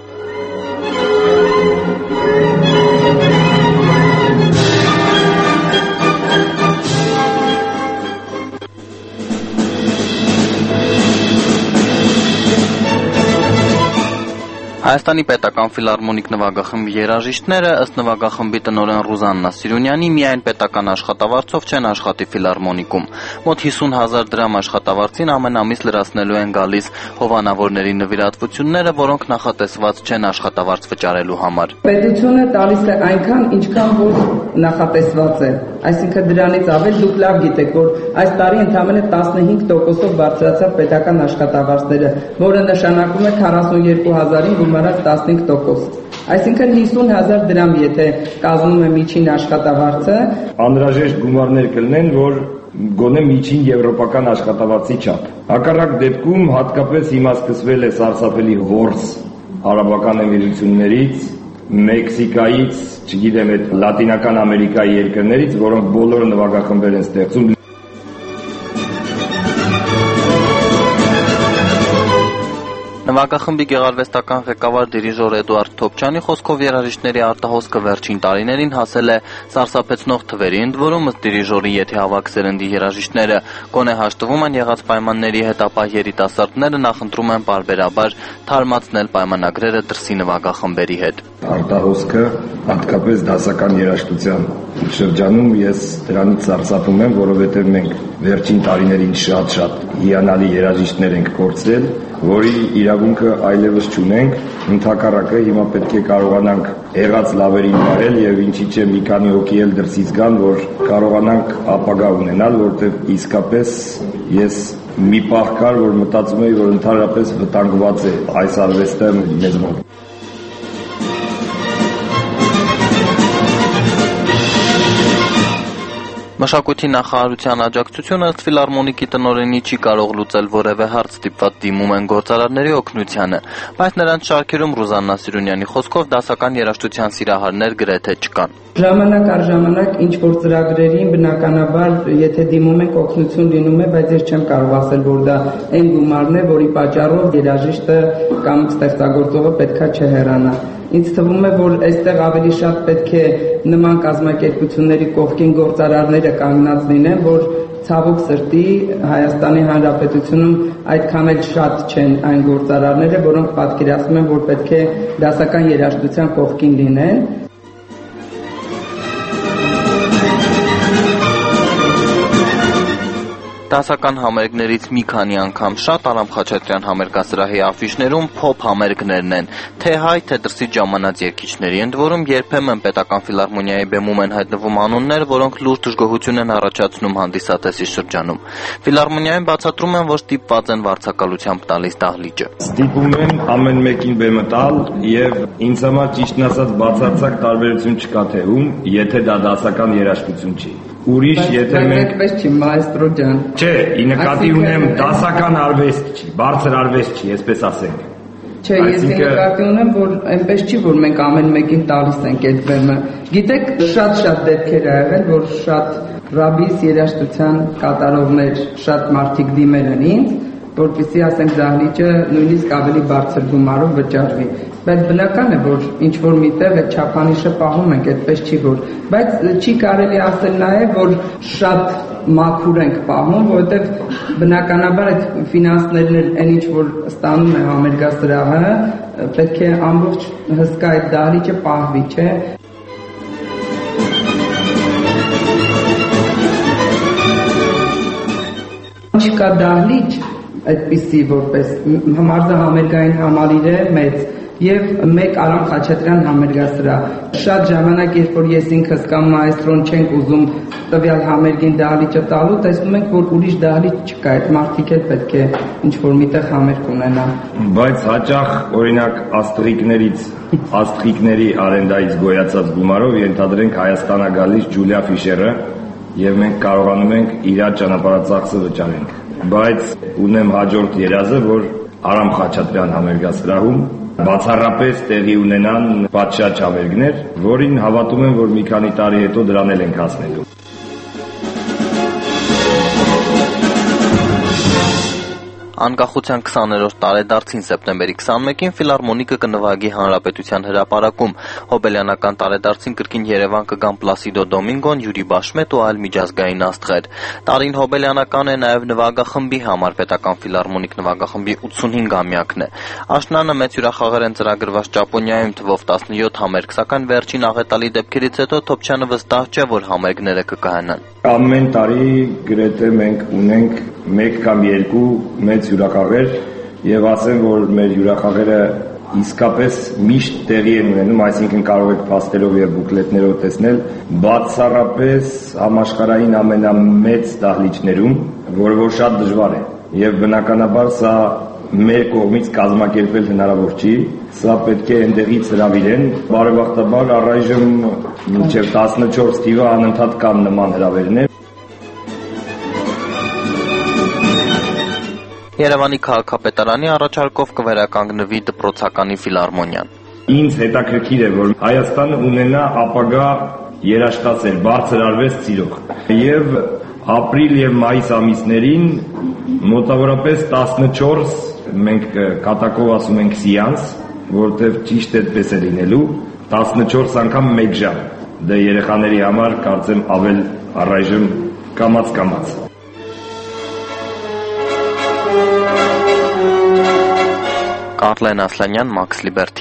Հայաստանի պետական ֆիլհարմոնիկ նվագախմբի երաժիշտները ըստ նվագախմբի տնօրեն Ռուզաննա Սիրունյանի միայն պետական աշխատավարձով չեն աշխատի ֆիլհարմոնիկում։ Մոտ 50,000 դրամ աշխատավարձին ամեն ամիս լրացնելու են գալիս հովանավորների նվիրատվությունները, որոնք նախատեսված չեն աշխատավարձ վճարելու համար։ Պետությունը տալիս է այնքան, ինչքան որ նախատեսված է։ Այսինքն դրանից ավել դուք լավ գիտեք, որ այս տարի ընդամենը 15%-ով բարձրացավ պետական աշխատավարձները, որը նշանակում է 42,000-ին գումարած 15%։ Այսինքն 50,000 դրամ եթե կազմում է միջին աշխատավարձը, անհրաժեշտ գումարներ կլինեն, որ գոնե միջին եվրոպական աշխատավարձի չափ։ Հակառակ դեպքում հատկապես հիմա սկսվել է սարսափելի որս արաբական էմիրություններից, Մեքսիկայից, չգիտեմ, այդ Լատինական Ամերիկայի երկրներից, որոնք բոլորը նվագախմբեր են ստեղծում։ Նվագախմբի գեղարվեստական ղեկավար դիրիժոր Էդուարդ Թոփչյանի խոսքով երաժիշտների արտահոսքը վերջին տարիներին հասել է սարսափեցնող թվերի, ընդ որում ըստ դիրիժորի, եթե հավաք սերնդի երաժիշտները գոնե հաշտվում են եղած պայմանների հետ, ապա երիտասարդները նախընտրում են պարբերաբար թարմացնել պայմանագրերը դրսի նվագախմբերի հետ։ Արտահոսքը հատկապես դասական երաժշտության շրջանում ես դրանից սարսափում եմ, որովհետև մենք վերջին տարիներին շատ հիանալի երաժիշտներ ենք կորցրել, որի իրավունքը այլևս չունենք, ընդհակառակը հիմա պետք է կարողանանք եղած լավերին վարել եւ ինչի՞ չէ մի քանի հոգի էլ դրսից գան, որ կարողանանք ապագա ունենալ, որտեղ իսկապես ես մի պահ կար, որ մտածում էի, որ ընդհանրապես վտանգված է այս արվեստը մեզ մոտ։ Մշակույթի նախարարության աջակցությունը ըստ ֆիլարմոնիկի տնօրենի չի կարող լուծել որևէ հարց, ստիպված դիմում են գործարարների օգնությանը, բայց նրանց շարքերում Ռուզաննա Սիրունյանի խոսքով դասական երաժշտության սիրահարներ գրեթե չկան։ Ժամանակ առ ժամանակ ինչ որ ծրագրերին բնականաբար եթե դիմում ենք օգնություն լինում է, բայց ես չեմ կարող ասել, որ դա այն գումարն է, որի պատճառով երաժիշտը կամ ստեղծագործողը պետքա չհեռանա։ Ինձ թվում է, որ այստեղ ավելի շատ պետք է նման կազմակերպությունների կողքին գործարարները կանգնած լինեն, որ ցավոք սրտի Հայաստանի Հանրապետությունում այդքան էլ շատ չեն այն գործարարները, որոնք պատկերացնում են, որ պետք է դասական երաժշտության կողքին լինեն։ Դասական համերգներից մի քանի անգամ շատ Արամ Խաչատրյան համերգասրահի աֆիշներում փոփ համերգներն են, թե հայ, թե դրսից ժամանած երգիչների, ընդ որում երբեմն պետական ֆիլարմոնիայի բեմում են հայտնվում անուններ, որոնք լուրջ դժգոհություն են առաջացնում հանդիսատեսի շրջանում։ Ֆիլարմոնիայում բացատրում են, որ ստիպված են վարձակալությամբ տալիս դահլիճը։ Ստիպում են ամեն մեկին բեմը տալ եւ ինձ համար ճիշտն ասած բացարձակ տարբերություն չկա թե ում, եթե դա դասական երաժշտություն չի։ Ուրիշ եթե մենք այդպես չի, մայստրո ջան։ Չէ, ի նկատի ունեմ դասական արվեստ չի, բարձր արվեստ չի, այսպես ասենք։ Չէ, ես նկատի ունեմ, որ այնպես չի, որ մենք ամեն մեկին տալիս ենք այդ բեմը։ Գիտեք, շատ դեպքեր ա եղել, որ շատ ռաբիս երաժշտության կատարողներ, շատ մարդիկ դիմել են ինձ, որպեսզի ասենք դահլիճը նույնիսկ ավելի բարձր գումարով վճարվի։ Բայց բնական է, որ ինչ որ միտեղ այդ չափանիշը պահում ենք, այդպես չի որ, բայց չի կարելի ասել նաև, որ շատ մաքուր ենք պահում, որովհետև բնականաբար այդ ֆինանսներն այն ինչ որ ստանում է համերգասրահը, պետք է ամբողջ հսկա այդ դահլիճը պահվի, չէ։ Չկա դահլիճ այդպիսի որպես մարզահամերգային համալիր է մեծ եւ մեկ Արամ Խաչատրյան համերգասրահ։ Շատ ժամանակ երբ որ ես ինքս կամ մայստրոն չենք ուզում տվյալ համերգին դահլիճը տալու, տեսնում ենք որ ուրիշ դահլիճ չկա, այդ մարդիկ էլ պետք է ինչ որ միտեղ համերգ ունենան։ Բայց հաճախ օրինակ աստղիկների արենդայից գոյացած գումարով ենթադրենք Հայաստանա գալիս Ջուլիա Ֆիշերը եւ մենք կարողանում ենք իր ճանապարհածախսը վճարենք։ Բայց ունեմ հաջորդ երազը, որ Արամ Խաչատրյան համերգասրահում բացառապես տեղի ունենան պատշաճ համերգներ, որին հավատում եմ, որ մի քանի տարի հետո դրան էլ ենք հասնելու։ Անկախության 20-րդ տարեդարձին սեպտեմբերի 21-ին ֆիլարմոնիկը կնվագի Հանրապետության հրապարակում։ Հոբելյանական տարեդարձին կրկին Երևան կգան Պլասիդո Դոմինգոն, Յուրի Բաշմետ ու այլ միջազգային աստղեր։ Տարին հոբելյանական է նաև նվագախմբի համար, պետական ֆիլարմոնիկ նվագախմբի 85-ամյակն է։ Աշնանը մեծ հյուրախաղեր են ծրագրված Ճապոնիայում թվով 17 համերգ, սակայն վերջին աղետալի դեպքերից հետո Թոփչյանը վստահ չէ, որ համերգները կկայանան։ Ամեն տարի գրեթե մենք ունենք 1 կամ 2 մեծ հյուրախաղեր եւ ասեմ, որ մեր հյուրախաղերը իսկապես միշտ տեղի են ունենում, այսինքն կարող եք փաստերով եւ բուկլետներով տեսնել, բացառապես համաշխարհային ամենամեծ դահլիճներում, որը որ շատ դժվար է։ Եվ բնականաբար սա մեր կողմից կազմակերպել հնարավոր չի, սա պետք է այնտեղից հրավիրեն։ Բարեբախտաբար առայժմ մինչև 14 թիվը անընդհատ կան նման հրավերներ։ Երևանի քաղաքապետարանի առաջարկով կվերականգնվի դպրոցականի ֆիլարմոնիան։ Ինձ հետաքրքիր է, որ Հայաստանը ունենա ապագա երաժշտացել, բարձր արվեստ սիրող։ Եվ ապրիլ եւ մայիս ամիսներին մոտավորապես 14 մենք կատակով ասում ենք սիանս, որտեղ ճիշտ այդպես է լինելու, 14 անգամ 1 ժամ։ Դե երեխաների համար կարծեմ ավել առայժմ կամաց։ Կարլեն Ասլանյան, Մաքս Լիբերթի։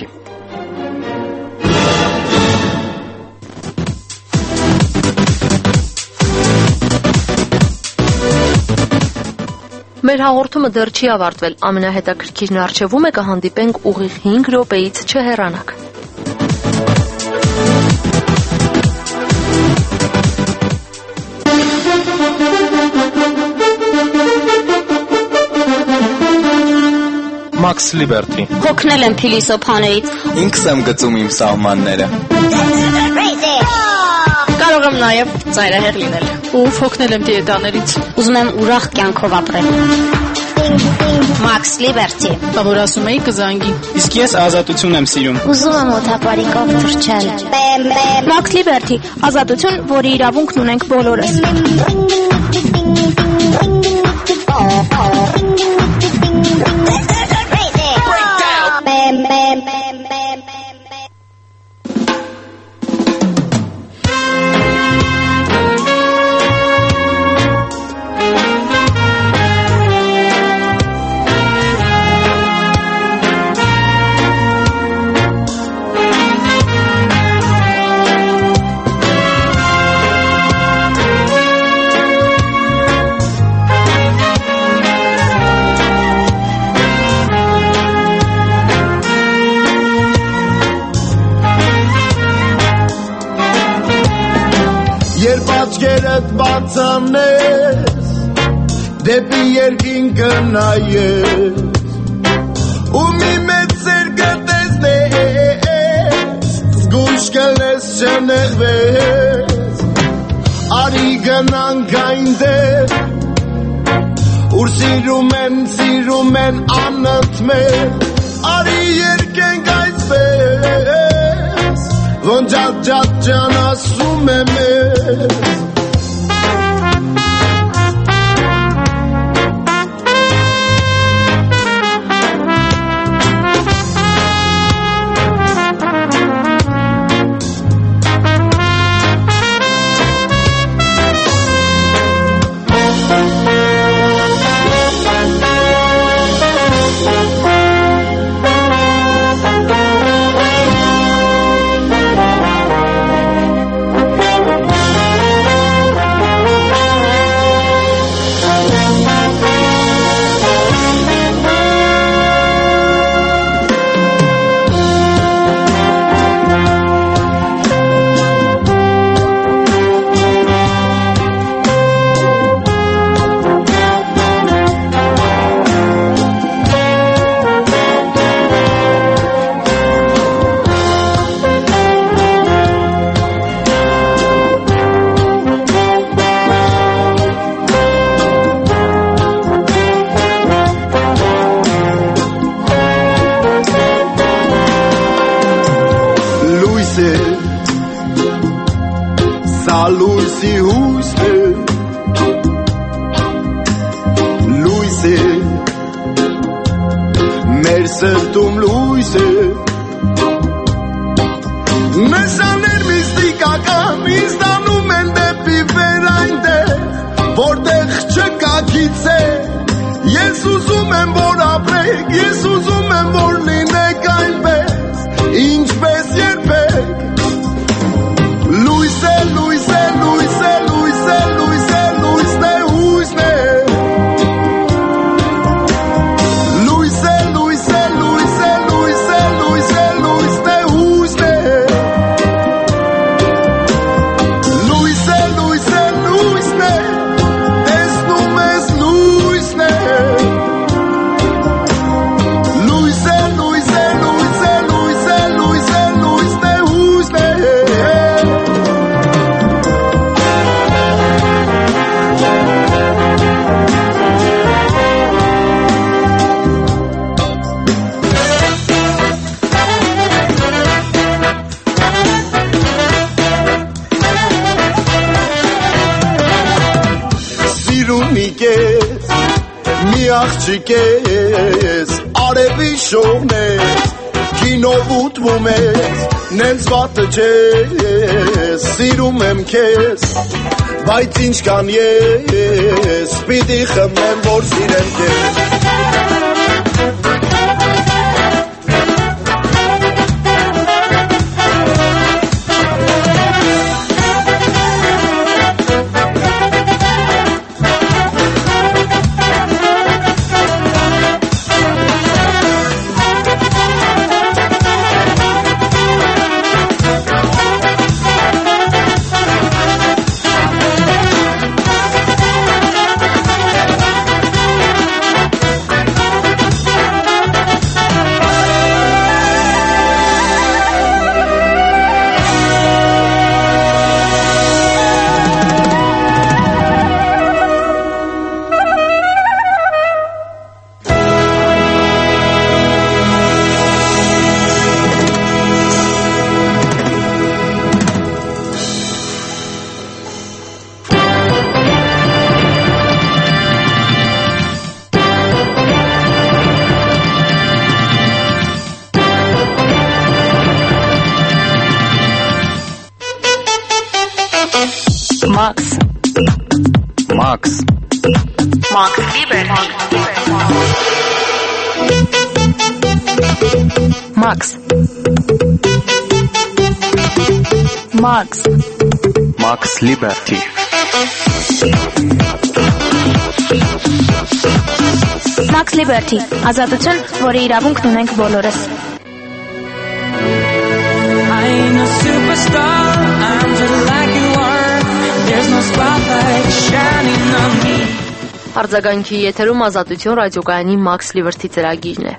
Մեր հաղորդումը դեռ չի ավարտվել, ամենահետաքրքիրն առջևում է, կհանդիպենք ուղիղ 5 րոպեից, չհեռանաք։ Max Liberty։ Հոգնել եմ փիլիսոփաներից։ Ինքս եմ գծում իմ սահմանները։ Կարող եմ նաև ծայրահեղ լինել։ Ու հոգնել եմ դիետաներից։ Ուզում եմ ուրախ կյանքով ապրել։ Max Liberty։ Որ ասում էի կզանգի։ Իսկ ես ազատություն եմ սիրում։ Ուզում եմ օդապարիկով թռչել։ Max Liberty, ազատություն, որի իրավունքն ունենք բոլորս։ Երբ աչքերդ բացանես, դեպի երկինքը նայես, ու մի մեծ սեր կտեսնես, զգույշ կլես չնեղվես, արի գնանք այնտեղ, ուր սիրում են անընդմեր, արի երկենք այսպես, ոնց ջան ասում եմ ես Լույսի հույսն է Լույս է Մեր սրտում լույս է Նշաներ միստիկական ինձ տանում են դեպի վեր այնտեղ Որտեղ չկա գիծե Ես ուզում եմ որ ապրեք Ես ուզում եմ որ լինեք այնպես Ինչպես երբեք Լույս է, լույս է, լույս է, լույս է, լույս է, լույսն է, հույսն է Լույս է, լույս է, լույս է, լույս է, լույս է, լույսն է, հույսն է Լույս է, լույս է, լույսն է, տեսնում ես լույսն է Լույս է, լույս է, լույս է, լույս է, լույս է, լույսն է, հույսն է Սիրունիկ ես, մի աղջիկ ես, արևի շողն ես, կինով ուտվում ես, նենց վատը չես, սիրում եմ քեզ, բայց ինչքան ես, պիտի խմեմ, որ սիրեմ քեզ Max. Max. Max Liberty. Max. Max. Max Liberty. Max Liberty. Ազատություն, որի իրավունքն ունենք բոլորս։ I ain't no superstar, I'm just like you are. There's no spotlight shining on me. Արձագանքի եթերում Ազատություն ռադիոկայանի Max Liberty ծրագիրն է։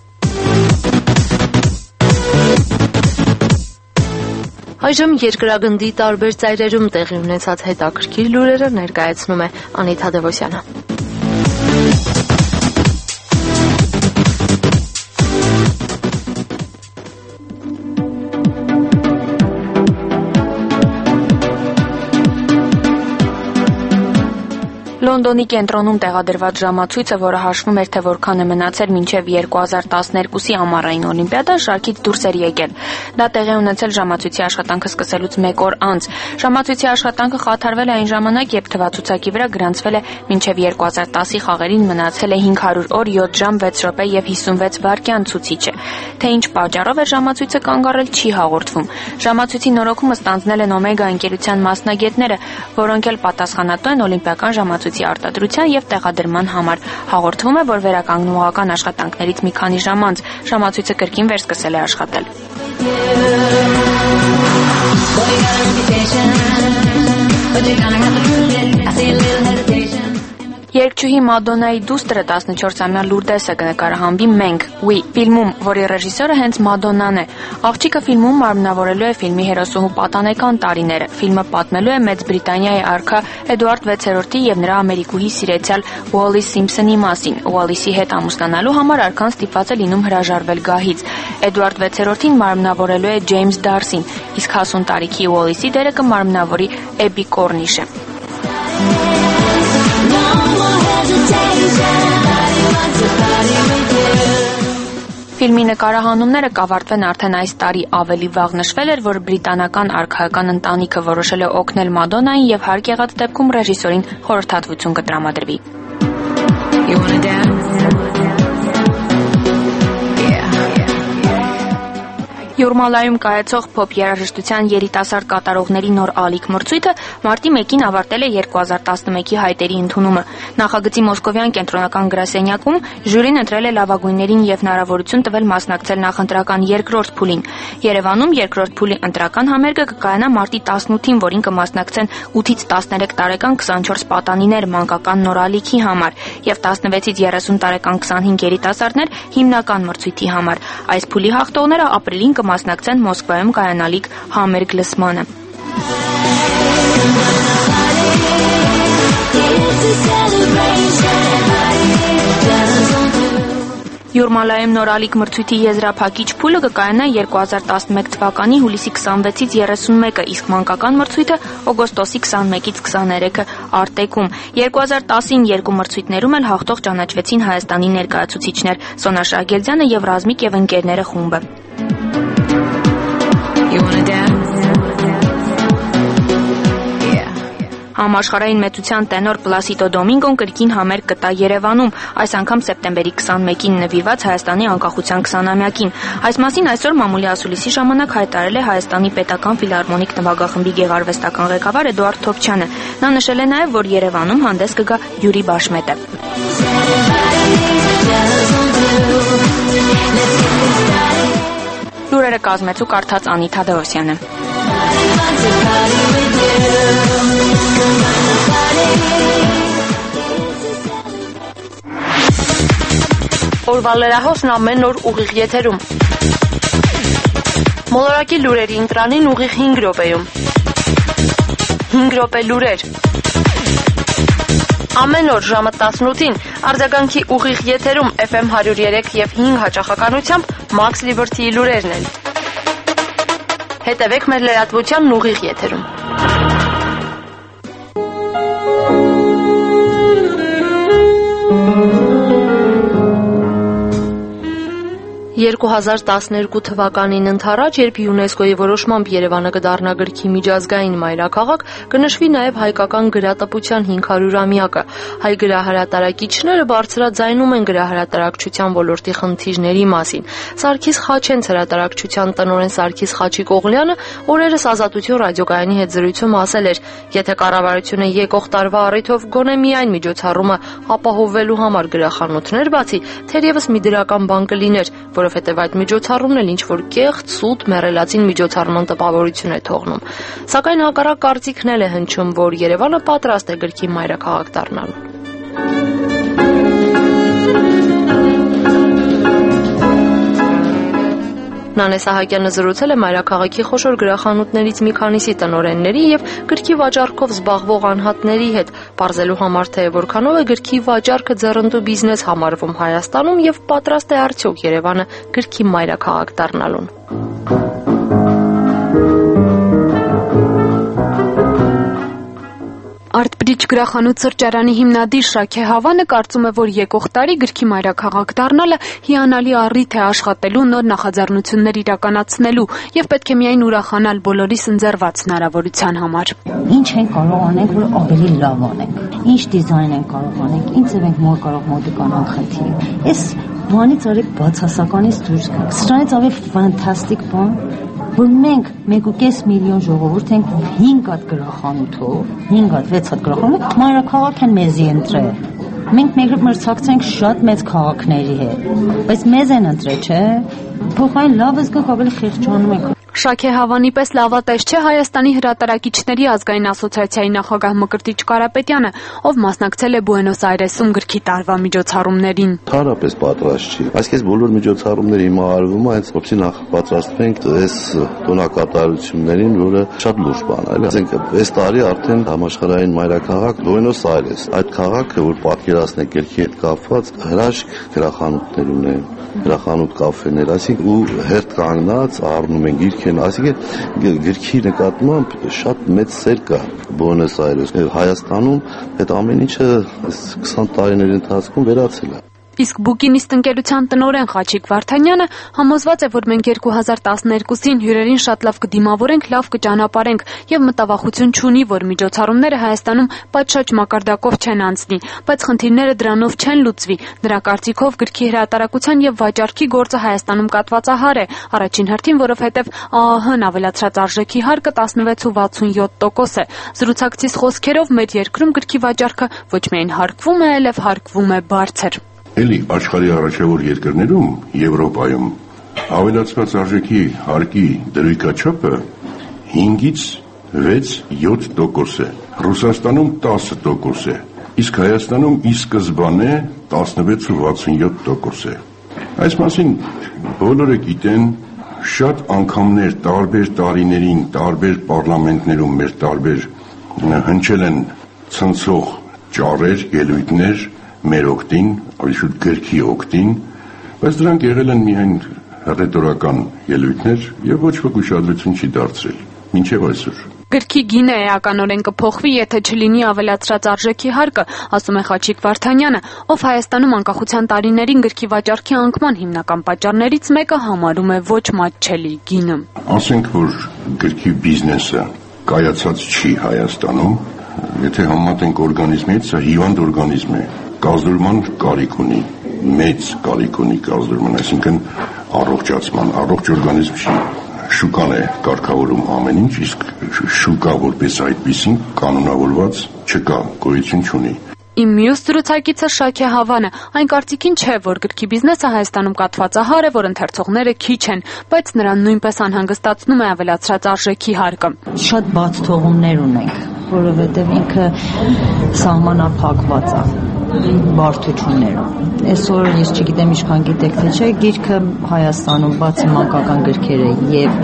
Այժմ երկրագնդի տարբեր ծայրերում տեղի ունեցած հետաքրքիր լուրերը ներկայացնում է Անիթա Դևոսյանը։ Լոնդոնի կենտրոնում տեղադրված ժամացույցը, որը հաշվում էր, թե որքան է մնացել մինչև 2012-ի ամառային օլիմպիադա, շարքից դուրս էր եկել։ Դա տեղի ունեցել ժամացույցի աշխատանքը սկսելուց 1 օր անց։ Ժամացույցի աշխատանքը խաթարվել է այն ժամանակ, երբ թվացուցակի վրա գրանցվել է մինչև 2010-ի խաղերին մնացել է 500 օր 7 ժամ 6 րոպե եւ 56 վայրկյան ցուցիչը։ Թե ինչ պատճառով է ժամացույցը կանգ առել, չի հաղորդվում։ Ժամացույցի նորոգումը ստանձնել են Օմեգա ընկերության մասնագետները, որոնք էլ պատասխանատու են օլիմպիական ժամացույցի արտադրության եւ տեղադրման համար։ Հաղորդվում է, որ վերականգնողական աշխատանքներից մի քանի ժամ անց ժամացույցը կրկին վերսկսել է աշխատել։ Երգչուհի Մադոննայի դուստրը 14-ամյա Լուրդեսը կնկարահանվի «Մենք» «We» ֆիլմում, որի ռեժիսորը հենց Մադոննան է։ Աղջիկը ֆիլմում մարմնավորելու է ֆիլմի հերոսուհու պատանեկան տարիները։ Ֆիլմը պատմելու է Մեծ Բրիտանիայի արքա Էդուարդ 6-րդի եւ նրա ամերիկուհի սիրեցյալ Ուոլլիս Սիմփսոնի մասին։ Ուոլլիսի հետ ամուսնանալու համար արքան ստիպված է լինում հրաժարվել գահից։ Էդուարդ 6-րդին մարմնավորելու է Ջեյմս Դարսին, իսկ 50 տարիքի Ուոլլիսի դերը կմարմնավորի Էբի Կորնիշը։ Ֆիլմի նկարահանումները կավարտվեն արդեն այս տարի։ Ավելի վաղ նշվել էր, որ բրիտանական արքայական ընտանիքը որոշել է օգնել Մադոննային եւ հարկ եղած դեպքում ռեժիսորին խորհրդատվություն կտրամադրվի։ Յուրմալայում կայացող փոփ երաժշտության երիտասարդ կատարողների նոր ալիք մրցույթը մարտի 1-ին ավարտել է 2011-ի հայտերի ընդունումը։ Նախագծի մոսկովյան կենտրոնական գրասենյակում ժյուրին ընտրել է լավագույններին եւ հնարավորություն տվել մասնակցել նախընտրական երկրորդ փուլին։ Երևանում երկրորդ փուլի ընտրական համերգը կկայանա մարտի 18-ին, որին կմասնակցեն 8-ից 13 տարեկան 24 պատանիներ մանկական նոր ալիքի համար եւ 16-ից 30 տարեկան 25 երիտասարդներ հիմնական մրցույթի համար։ Այս փուլի հաղթողները ապրիլին կմասնակցեն Մոսկվայում կայանալիք համերգ լսմանը։ Յուրմալայում նորալիք մրցույթի եզրափակիչ փուլը կկայանա 2011 թվականի հուլիսի 26-ից 31-ը, իսկ մանկական մրցույթը օգոստոսի 21-ից 23-ը Արտեկում։ 2010-ին երկու մրցույթներում էլ հաղթող ճանաչվեցին Հայաստանի ներկայացուցիչներ Սոնա Շահգերդյանը եւ Ռազմիկ եւ ընկերները խումբը։ Համաշխարհային մեծության տենոր Պլասիդո Դոմինգոն կրկին համերգ կտա Երևանում, այս անգամ սեպտեմբերի 21-ին նվիրված Հայաստանի անկախության 20-ամյակին։ Այս մասին այսօր մամուլի ասուլիսի ժամանակ հայտարարել է Հայաստանի պետական ֆիլհարմոնիկ նվագախմբի գեղարվեստական ղեկավար Էդուարդ Թոփչյանը։ Նա նշել է նաև, որ Երևանում հանդես կգա Յուրի Բաշմետը։ Լուրերը կազմեցու կարդաց Անիթա Դևոսյանը։ Օրվա լրահոսն ամեն օր ուղիղ եթերում։ Մոլորակի լուրերի ընտրանին ուղիղ 5 րոպեում։ 5 րոպե լուրեր։ Ամեն օր ժամը 18-ին արձագանքի ուղիղ եթերում FM 103 եւ 5 հաճախականությամբ Max Liberty-ի լուրերն են։ Հետևեք մեր լրատվությանն ուղիղ եթերում։ 2012 թվականին ընթരാճ, երբ ՅՈՒՆԵՍԿՕ-ի որոշմամբ Երևանը կդառնա գրքի միջազգային մայրաքաղաք, կնշվի նաև հայկական գրատպության 500-ամյակը։ Հայ գրահրատարակիչները բարձրաձայնում են գրահրատարակչության ոլորտի խնդիրների մասին։ Սարգիս Խաչենց հրատարակչության տնօրեն Սարգիս Խաչիկօղլյանը օրերս Ազատություն ռադիոկայանի հետ զրույցում ասել էր. «Եթե կառավարությունը եկող տարվա առիթով գոնե միայն միջոցառումը ապահովելու համար գրախանութներ բացի, թերևս մի դրական բան կլիներ, որովհետև այդ միջոցառումն էլ ինչ-որ կեղծ, սուտ, մեռելացին միջոցառման տպավորություն է թողնում»։ Սակայն հակառակ կարծիքն էլ է հնչում, որ Երևանը պատրաստ է գրքի մայրաքաղաք դառնալու։ Նանե Սահակյանը զրուցել է մայրաքաղաքի խոշոր գրախանութներից մի քանիսի տնօրենների եւ գրքի վաճառքով զբաղվող անհատների հետ, պարզելու համար թե որքանով է գրքի վաճառքը ձեռնտու բիզնես համարվում Հայաստանում եւ պատրաստ է արդյոք Երևանը գրքի մայրաքաղաք դառնալուն։ Artbridge գրախանութ սրճարանի հիմնադիր Շաքե Հավանը կարծում է, որ եկող տարի գրքի մայրաքաղաք դառնալը հիանալի առիթ է աշխատելու, նոր նախաձեռնություններ իրականացնելու եւ պետք է միայն ուրախանալ բոլորիս ընձեռված հնարավորության համար։ Ինչ են կարող անենք, որ ավելի լավ անենք։ Ինչ դիզայն են կարող անենք, ինչ ձև ենք կարող մոտիկանալ խնդիրին։ Այս բանից արեք բացասականից դուրս գանք։ Սրանից ավելի ֆանտաստիկ բան, որ մենք 1.5 միլիոն ժողովուրդ ենք 5 հատ գրախանութով, 5 հատ, 6 հատ գրախանութով, մայրաքաղաք են մեզի ընտրել։ Մենք մեկ մրցակցենք շատ մեծ քաղաքների հետ, բայց մեզ են ընտրել, չէ՞։ Փոխային լավ զգանք, ավելի խեղճանում ենք։ Շաքե Հավանի պես լավատես չէ Հայաստանի հրատարակիչների ազգային ասոցիացիայի նախագահ Մկրտիչ Կարապետյանը, ով մասնակցել է Բուենոս Այրեսում գրքի տարվա միջոցառումներին։ Թարապես պատրաստ չի։ Այսինքն բոլոր միջոցառումները հիմա արվում է, որպեսզի նախապատրաստվենք այս տոնակատարություններին, որը շատ լուրջ բան է։ Այսինքն այս տարի արդեն համաշխարհային մայրաքաղաք Բուենոս Այրես։ Այդ քաղաքը, որ պատկերացնեք գրքի հետ կապված, հրաշք գրախանութներ ունեն, գրախանութ կաֆեներ, այսինքն ու հերթ կանգնած առնում են գիրք են, այսինքն գրքի նկատմամբ շատ մեծ սեր կա Բուենոս Այրես։ Հայաստանում այդ ամեն ինչը 20 տարիների ընթացքում վերացել է։ Իսկ Բուկինիստ ընկերության տնօրեն Խաչիկ Վարդանյանը համոզված է, որ մենք 2012-ին հյուրերին շատ լավ կդիմավորենք, լավ կճանապարհենք եւ մտավախություն չունի, որ միջոցառումները Հայաստանում պատշաճ մակարդակով չեն անցնի, բայց խնդիրները դրանով չեն լուծվի։ Նրա կարծիքով գրքի հրատարակության եւ վաճառքի գործը Հայաստանում կատվածահար է, առաջին հերթին, որովհետեւ ԱԱՀ-ն ավելացրած արժեքի հարկը 16.67% է։ Զրուցակցիս խոսքերով մեր երկրում գրքի վաճառքը ոչ միայն հարկվում է, այլև հարկվում է բարձր։ Էլի աշխարհի առաջավոր երկրներում, Եվրոպայում, ավելացված արժեքի հարկի դրույքաչափը 5-ից 6-7% է, Ռուսաստանում 10% է, իսկ Հայաստանում ի սկզբանե 16.67% է։ Այս մասին բոլորը գիտեն, շատ անգամներ տարբեր տարիներին, տարբեր պարլամենտներում մեր տարբեր հնչել են ցնցող ճառեր, ելույթներ մեր օգտին, ավելի շուտ գրքի օգտին, բայց դրանք եղել են միայն ռետորական ելույթներ եւ ոչ ոք ուշադրություն չի դարձրել, մինչեւ այսօր։ Գրքի գինը էականորեն կփոխվի, եթե չլինի ավելացրած արժեքի հարկը, ասում է Խաչիկ Վարդանյանը, ով Հայաստանում անկախության տարիներին գրքի վաճառքի անկման հիմնական պատճառներից մեկը համարում է ոչ մատչելի գինը։ Ասենք, որ գրքի բիզնեսը կայացած չի Հայաստանում, եթե համեմատենք օրգանիզմի հետ, սա հիվանդ օրգանիզմ է, կազդուրման կարիք ունի, մեծ կարիք ունի կազդուրման, այսինքն առողջացման, առողջ օրգանիզմ չի, շուկան է կարգավորում ամեն ինչ, իսկ շուկա որպես այդպիսին կանոնավորված չկա, գոյություն չունի։ Իմ մյուս զրուցակիցը Շաքե Հավանը այն կարծիքին չէ, որ գրքի բիզնեսը Հայաստանում կատվածահար է, որ ընթերցողները քիչ են, բայց նրան նույնպես անհանգստացնում է ավելացրած արժեքի հարկը։ Շատ բաց թողումներ ունենք, որովհետև ինքը սահմանափակված է բարդություններով։ Այսօր ես չգիտեմ ինչքան գիտեք թե չէ, գիրքը Հայաստանում բացի մանկական գրքերը եւ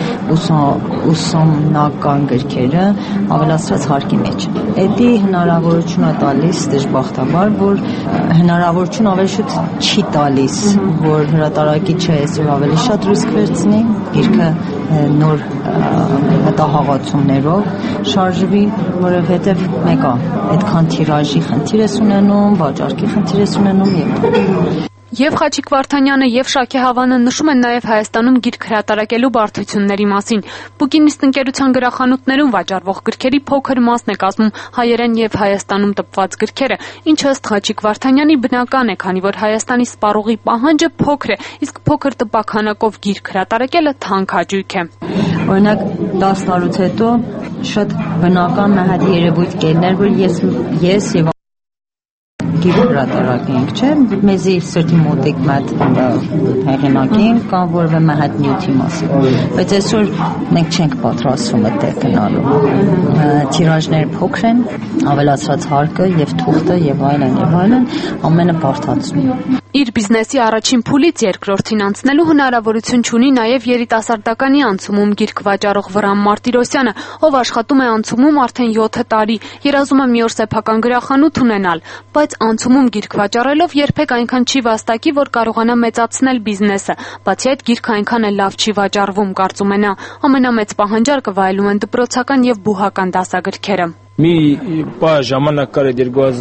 ուսումնական գրքերը ավելացրած հարկի մեջ են։ Էդի հնարավորություն է տալիս դժբախտաբար, որ հնարավորություն ավելի շուտ չի տալիս, որ հրատարակիչը այսօր ավելի շատ ռիսկ վերցնի, գիրքը նոր մտահաղացումներով շարժվի, որովհետև մեկը այդքան թիրաժի խնդիր ես ունենում, վաճառքի խնդիր ես ունենում եւ Եվ Խաչիկ Վարդանյանը եւ Շաքե Հավանը նշում են նաեւ Հայաստանում գիրք հրատարակելու բարդությունների մասին։ Բուկինիստ ընկերության գրախանութներում վաճառվող գրքերի փոքր մասն է կազմում հայերեն եւ Հայաստանում տպված գրքերը, ինչը ըստ Խաչիկ Վարդանյանի բնական է, քանի որ Հայաստանի սպառողի պահանջը փոքր է, իսկ փոքր տպաքանակով գիրք հրատարակելը թանկ հաճույք է։ Օրինակ 10 տարուց հետո շատ բնական է այդ երևույթ կերներ, որ ես եւ գիրք հրատարակենք, չէ՞, մեզի սրտի մոտիկ մատ հեղինակին կամ որևէ մահատ նյութի մասին, բայց այսօր մենք չենք պատրաստվում այդտեղ գնալու։ Տիրաժները փոքր են, ավելացված հարկը եւ թուղթը եւ այլն, ամենը բարդացնում։ Իր բիզնեսի առաջին փուլից երկրորդին անցնելու հնարավորություն ունի նաև երիտասարդականի անցումում գիրք վաճառող Վրամ Մարտիրոսյանը, ով աշխատում է անցումում արդեն 7 տարի, երազում է մի օր սեփական գրախանութ ունենալ, բայց անցումում գիրք վաճառելով երբեք այնքան չի վաստակի, որ կարողանա մեծացնել բիզնեսը, բացի այդ գիրքը այնքան է լավ չի վաճառվում, կարծում է նա, ամենամեծ պահանջարկը վայելում են դպրոցական եւ բուհական դասագրքերը։ Մի ժամանակ կար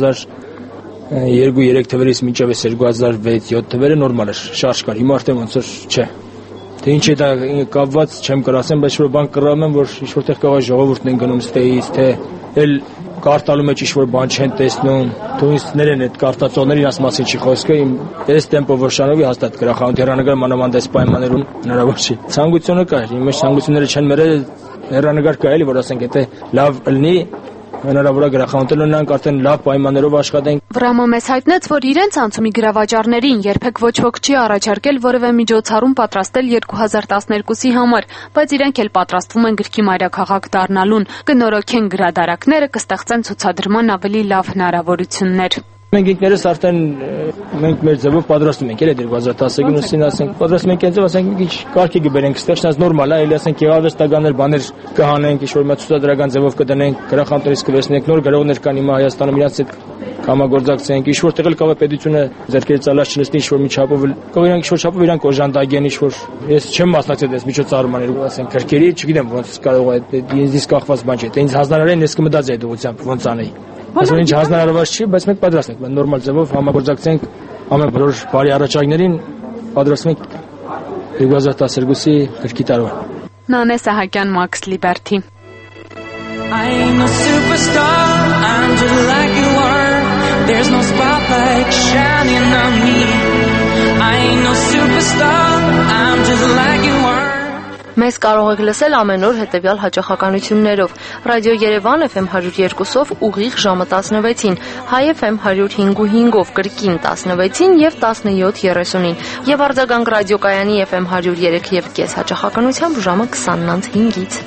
2002-3 թվերից մինչև 2006-7 թվերը նորմալ էր, շարժ կար, հիմա արդեն ոնց որ չէ։ Թե ինչ է դա կապված, չեմ կարող ասեմ, բայց որ բան կռամ եմ, որ ինչ որտեղ կարող ժողովուրդն են գնում ստեից, թե էլ կարտալու մեջ ինչ որ բան չեն տեսնում, տուրիստներն այդ կարտացողների իրաց մասին չի խոսքը, այս տեմպով որ շարունակի հաստատ գրախանութ հեռանկար մանավանդ այս պայմաններում հնարավոր չի։ Ցանկությունը կա, իմ մեջ ցանկությունները չեն մերել, հեռանկար կա էլի, որ ասենք եթե լավ լինի հնարավոր է գրախանութել ունենանք արդեն լավ պայմաններով աշխատենք։ Վրամը մեզ հայտնեց, որ իրենց անցումի գրավաճառներին երբեք ոչ ոք չի առաջարկել որևէ միջոցառում պատրաստել 2012-ի համար, բայց իրենք էլ պատրաստվում են գրքի մայրաքաղաք դառնալուն, կնորոգեն գրադարանները, կստեղծեն ցուցադրման ավելի լավ հնարավորություններ։ Մենք ինքներս արդեն մենք մեր ձևով պատրաստում ենք, էլ 2019-ին ասենք, պատրաստում ենք այնպես, ասենք, մի քիչ կարգի կբերենք, ստեղծած նորմալ է, էլի ասենք գեղարվեստականներ, բաներ կհանենք, ինչ որ մի ցուցադրական ձևով կդնենք, գրախանութներից կվերցնենք, նոր գրողներ կան հիմա Հայաստանում, իրանց հետ կհամագործակցենք, ինչ որտեղ էլ կարող է պետությունը ձեռքերի ցալած չլսնի, ինչ որ մի չափով, կարող իրանք ինչ որ չափով իրանք օժանդակեն, ինչ որ ես չեմ մասնակցել այս միջոցառմաններին, ասենք, քրքերի, չգիտեմ ոնց կարող է, ինձ կախված բան չէ, թե ինձ հանրարեն ես կմտածեի այդ ուղղությամբ ոնց անեի։ Այսօր ինչ հանրարարված չի, բայց մենք պատրաստ ենք, նորմալ ձևով համագործակցենք ամեն բոլոր բարի առաջարկներին, պատրաստվում ենք 2012-ի գրքի տարվան։ Նանե Սահակյան, Max Liberty։ I ain't no superstar, I'm just like you are. There's no spotlight shining on me. I ain't no superstar, I'm just like you are. Մեզ կարող եք լսել ամեն օր հետևյալ հաճախականություններով. Ռադիո Երևան FM 102-ով ուղիղ ժամը 16-ին, Հայ FM 105.5-ով կրկին 16-ին եւ 17:30-ին եւ արձագանք ռադիոկայանի FM 103.5 հաճախականությամբ ժամը 20:05-ից։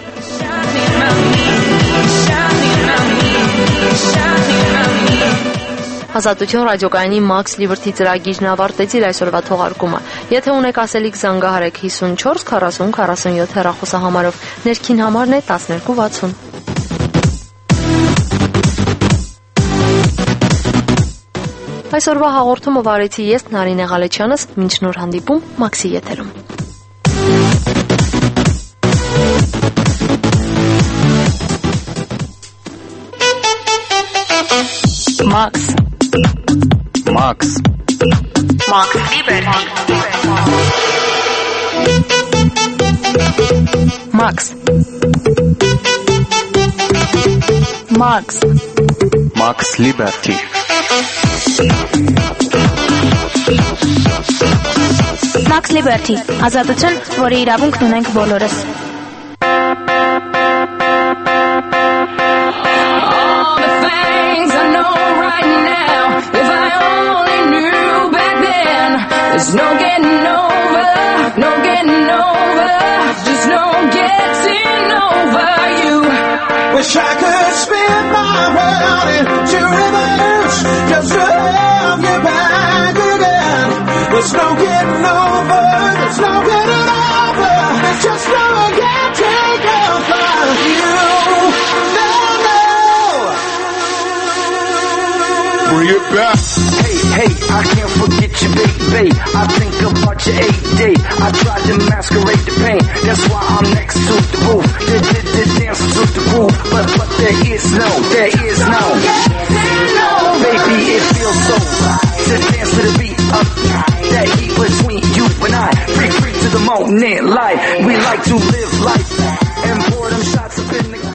Ազատություն ռադիոկայանի Max Liberty ծրագիրն ավարտեց իր այսօրվա թողարկումը։ Եթե ունեք ասելիք, զանգահարեք 54 40 47 հեռախոսահամարով։ Ներքին համարն է 1260։ Այսօրվա հաղորդումը վարեցի ես Նարինե Ղալեչյանս, մինչ նոր հանդիպում Մաքսի եթերում։ Max Liberty. Max Liberty. Max Liberty. Ազատություն, որի իրավունքն ունենք բոլորս։ There's no getting over, just no getting over you. Wish I could spin my world into reverse, just to have you back again. There's no getting over, there's no getting over, there's just no getting over you. No. Bring it back. Hey, I can't forget you, baby. I think about your 8 day. I tried to masquerade the pain. That's why I'm next to the roof. The dance to the groove. But there is no. Baby, it feels so right to dance to the beat of that net life. We like to live life and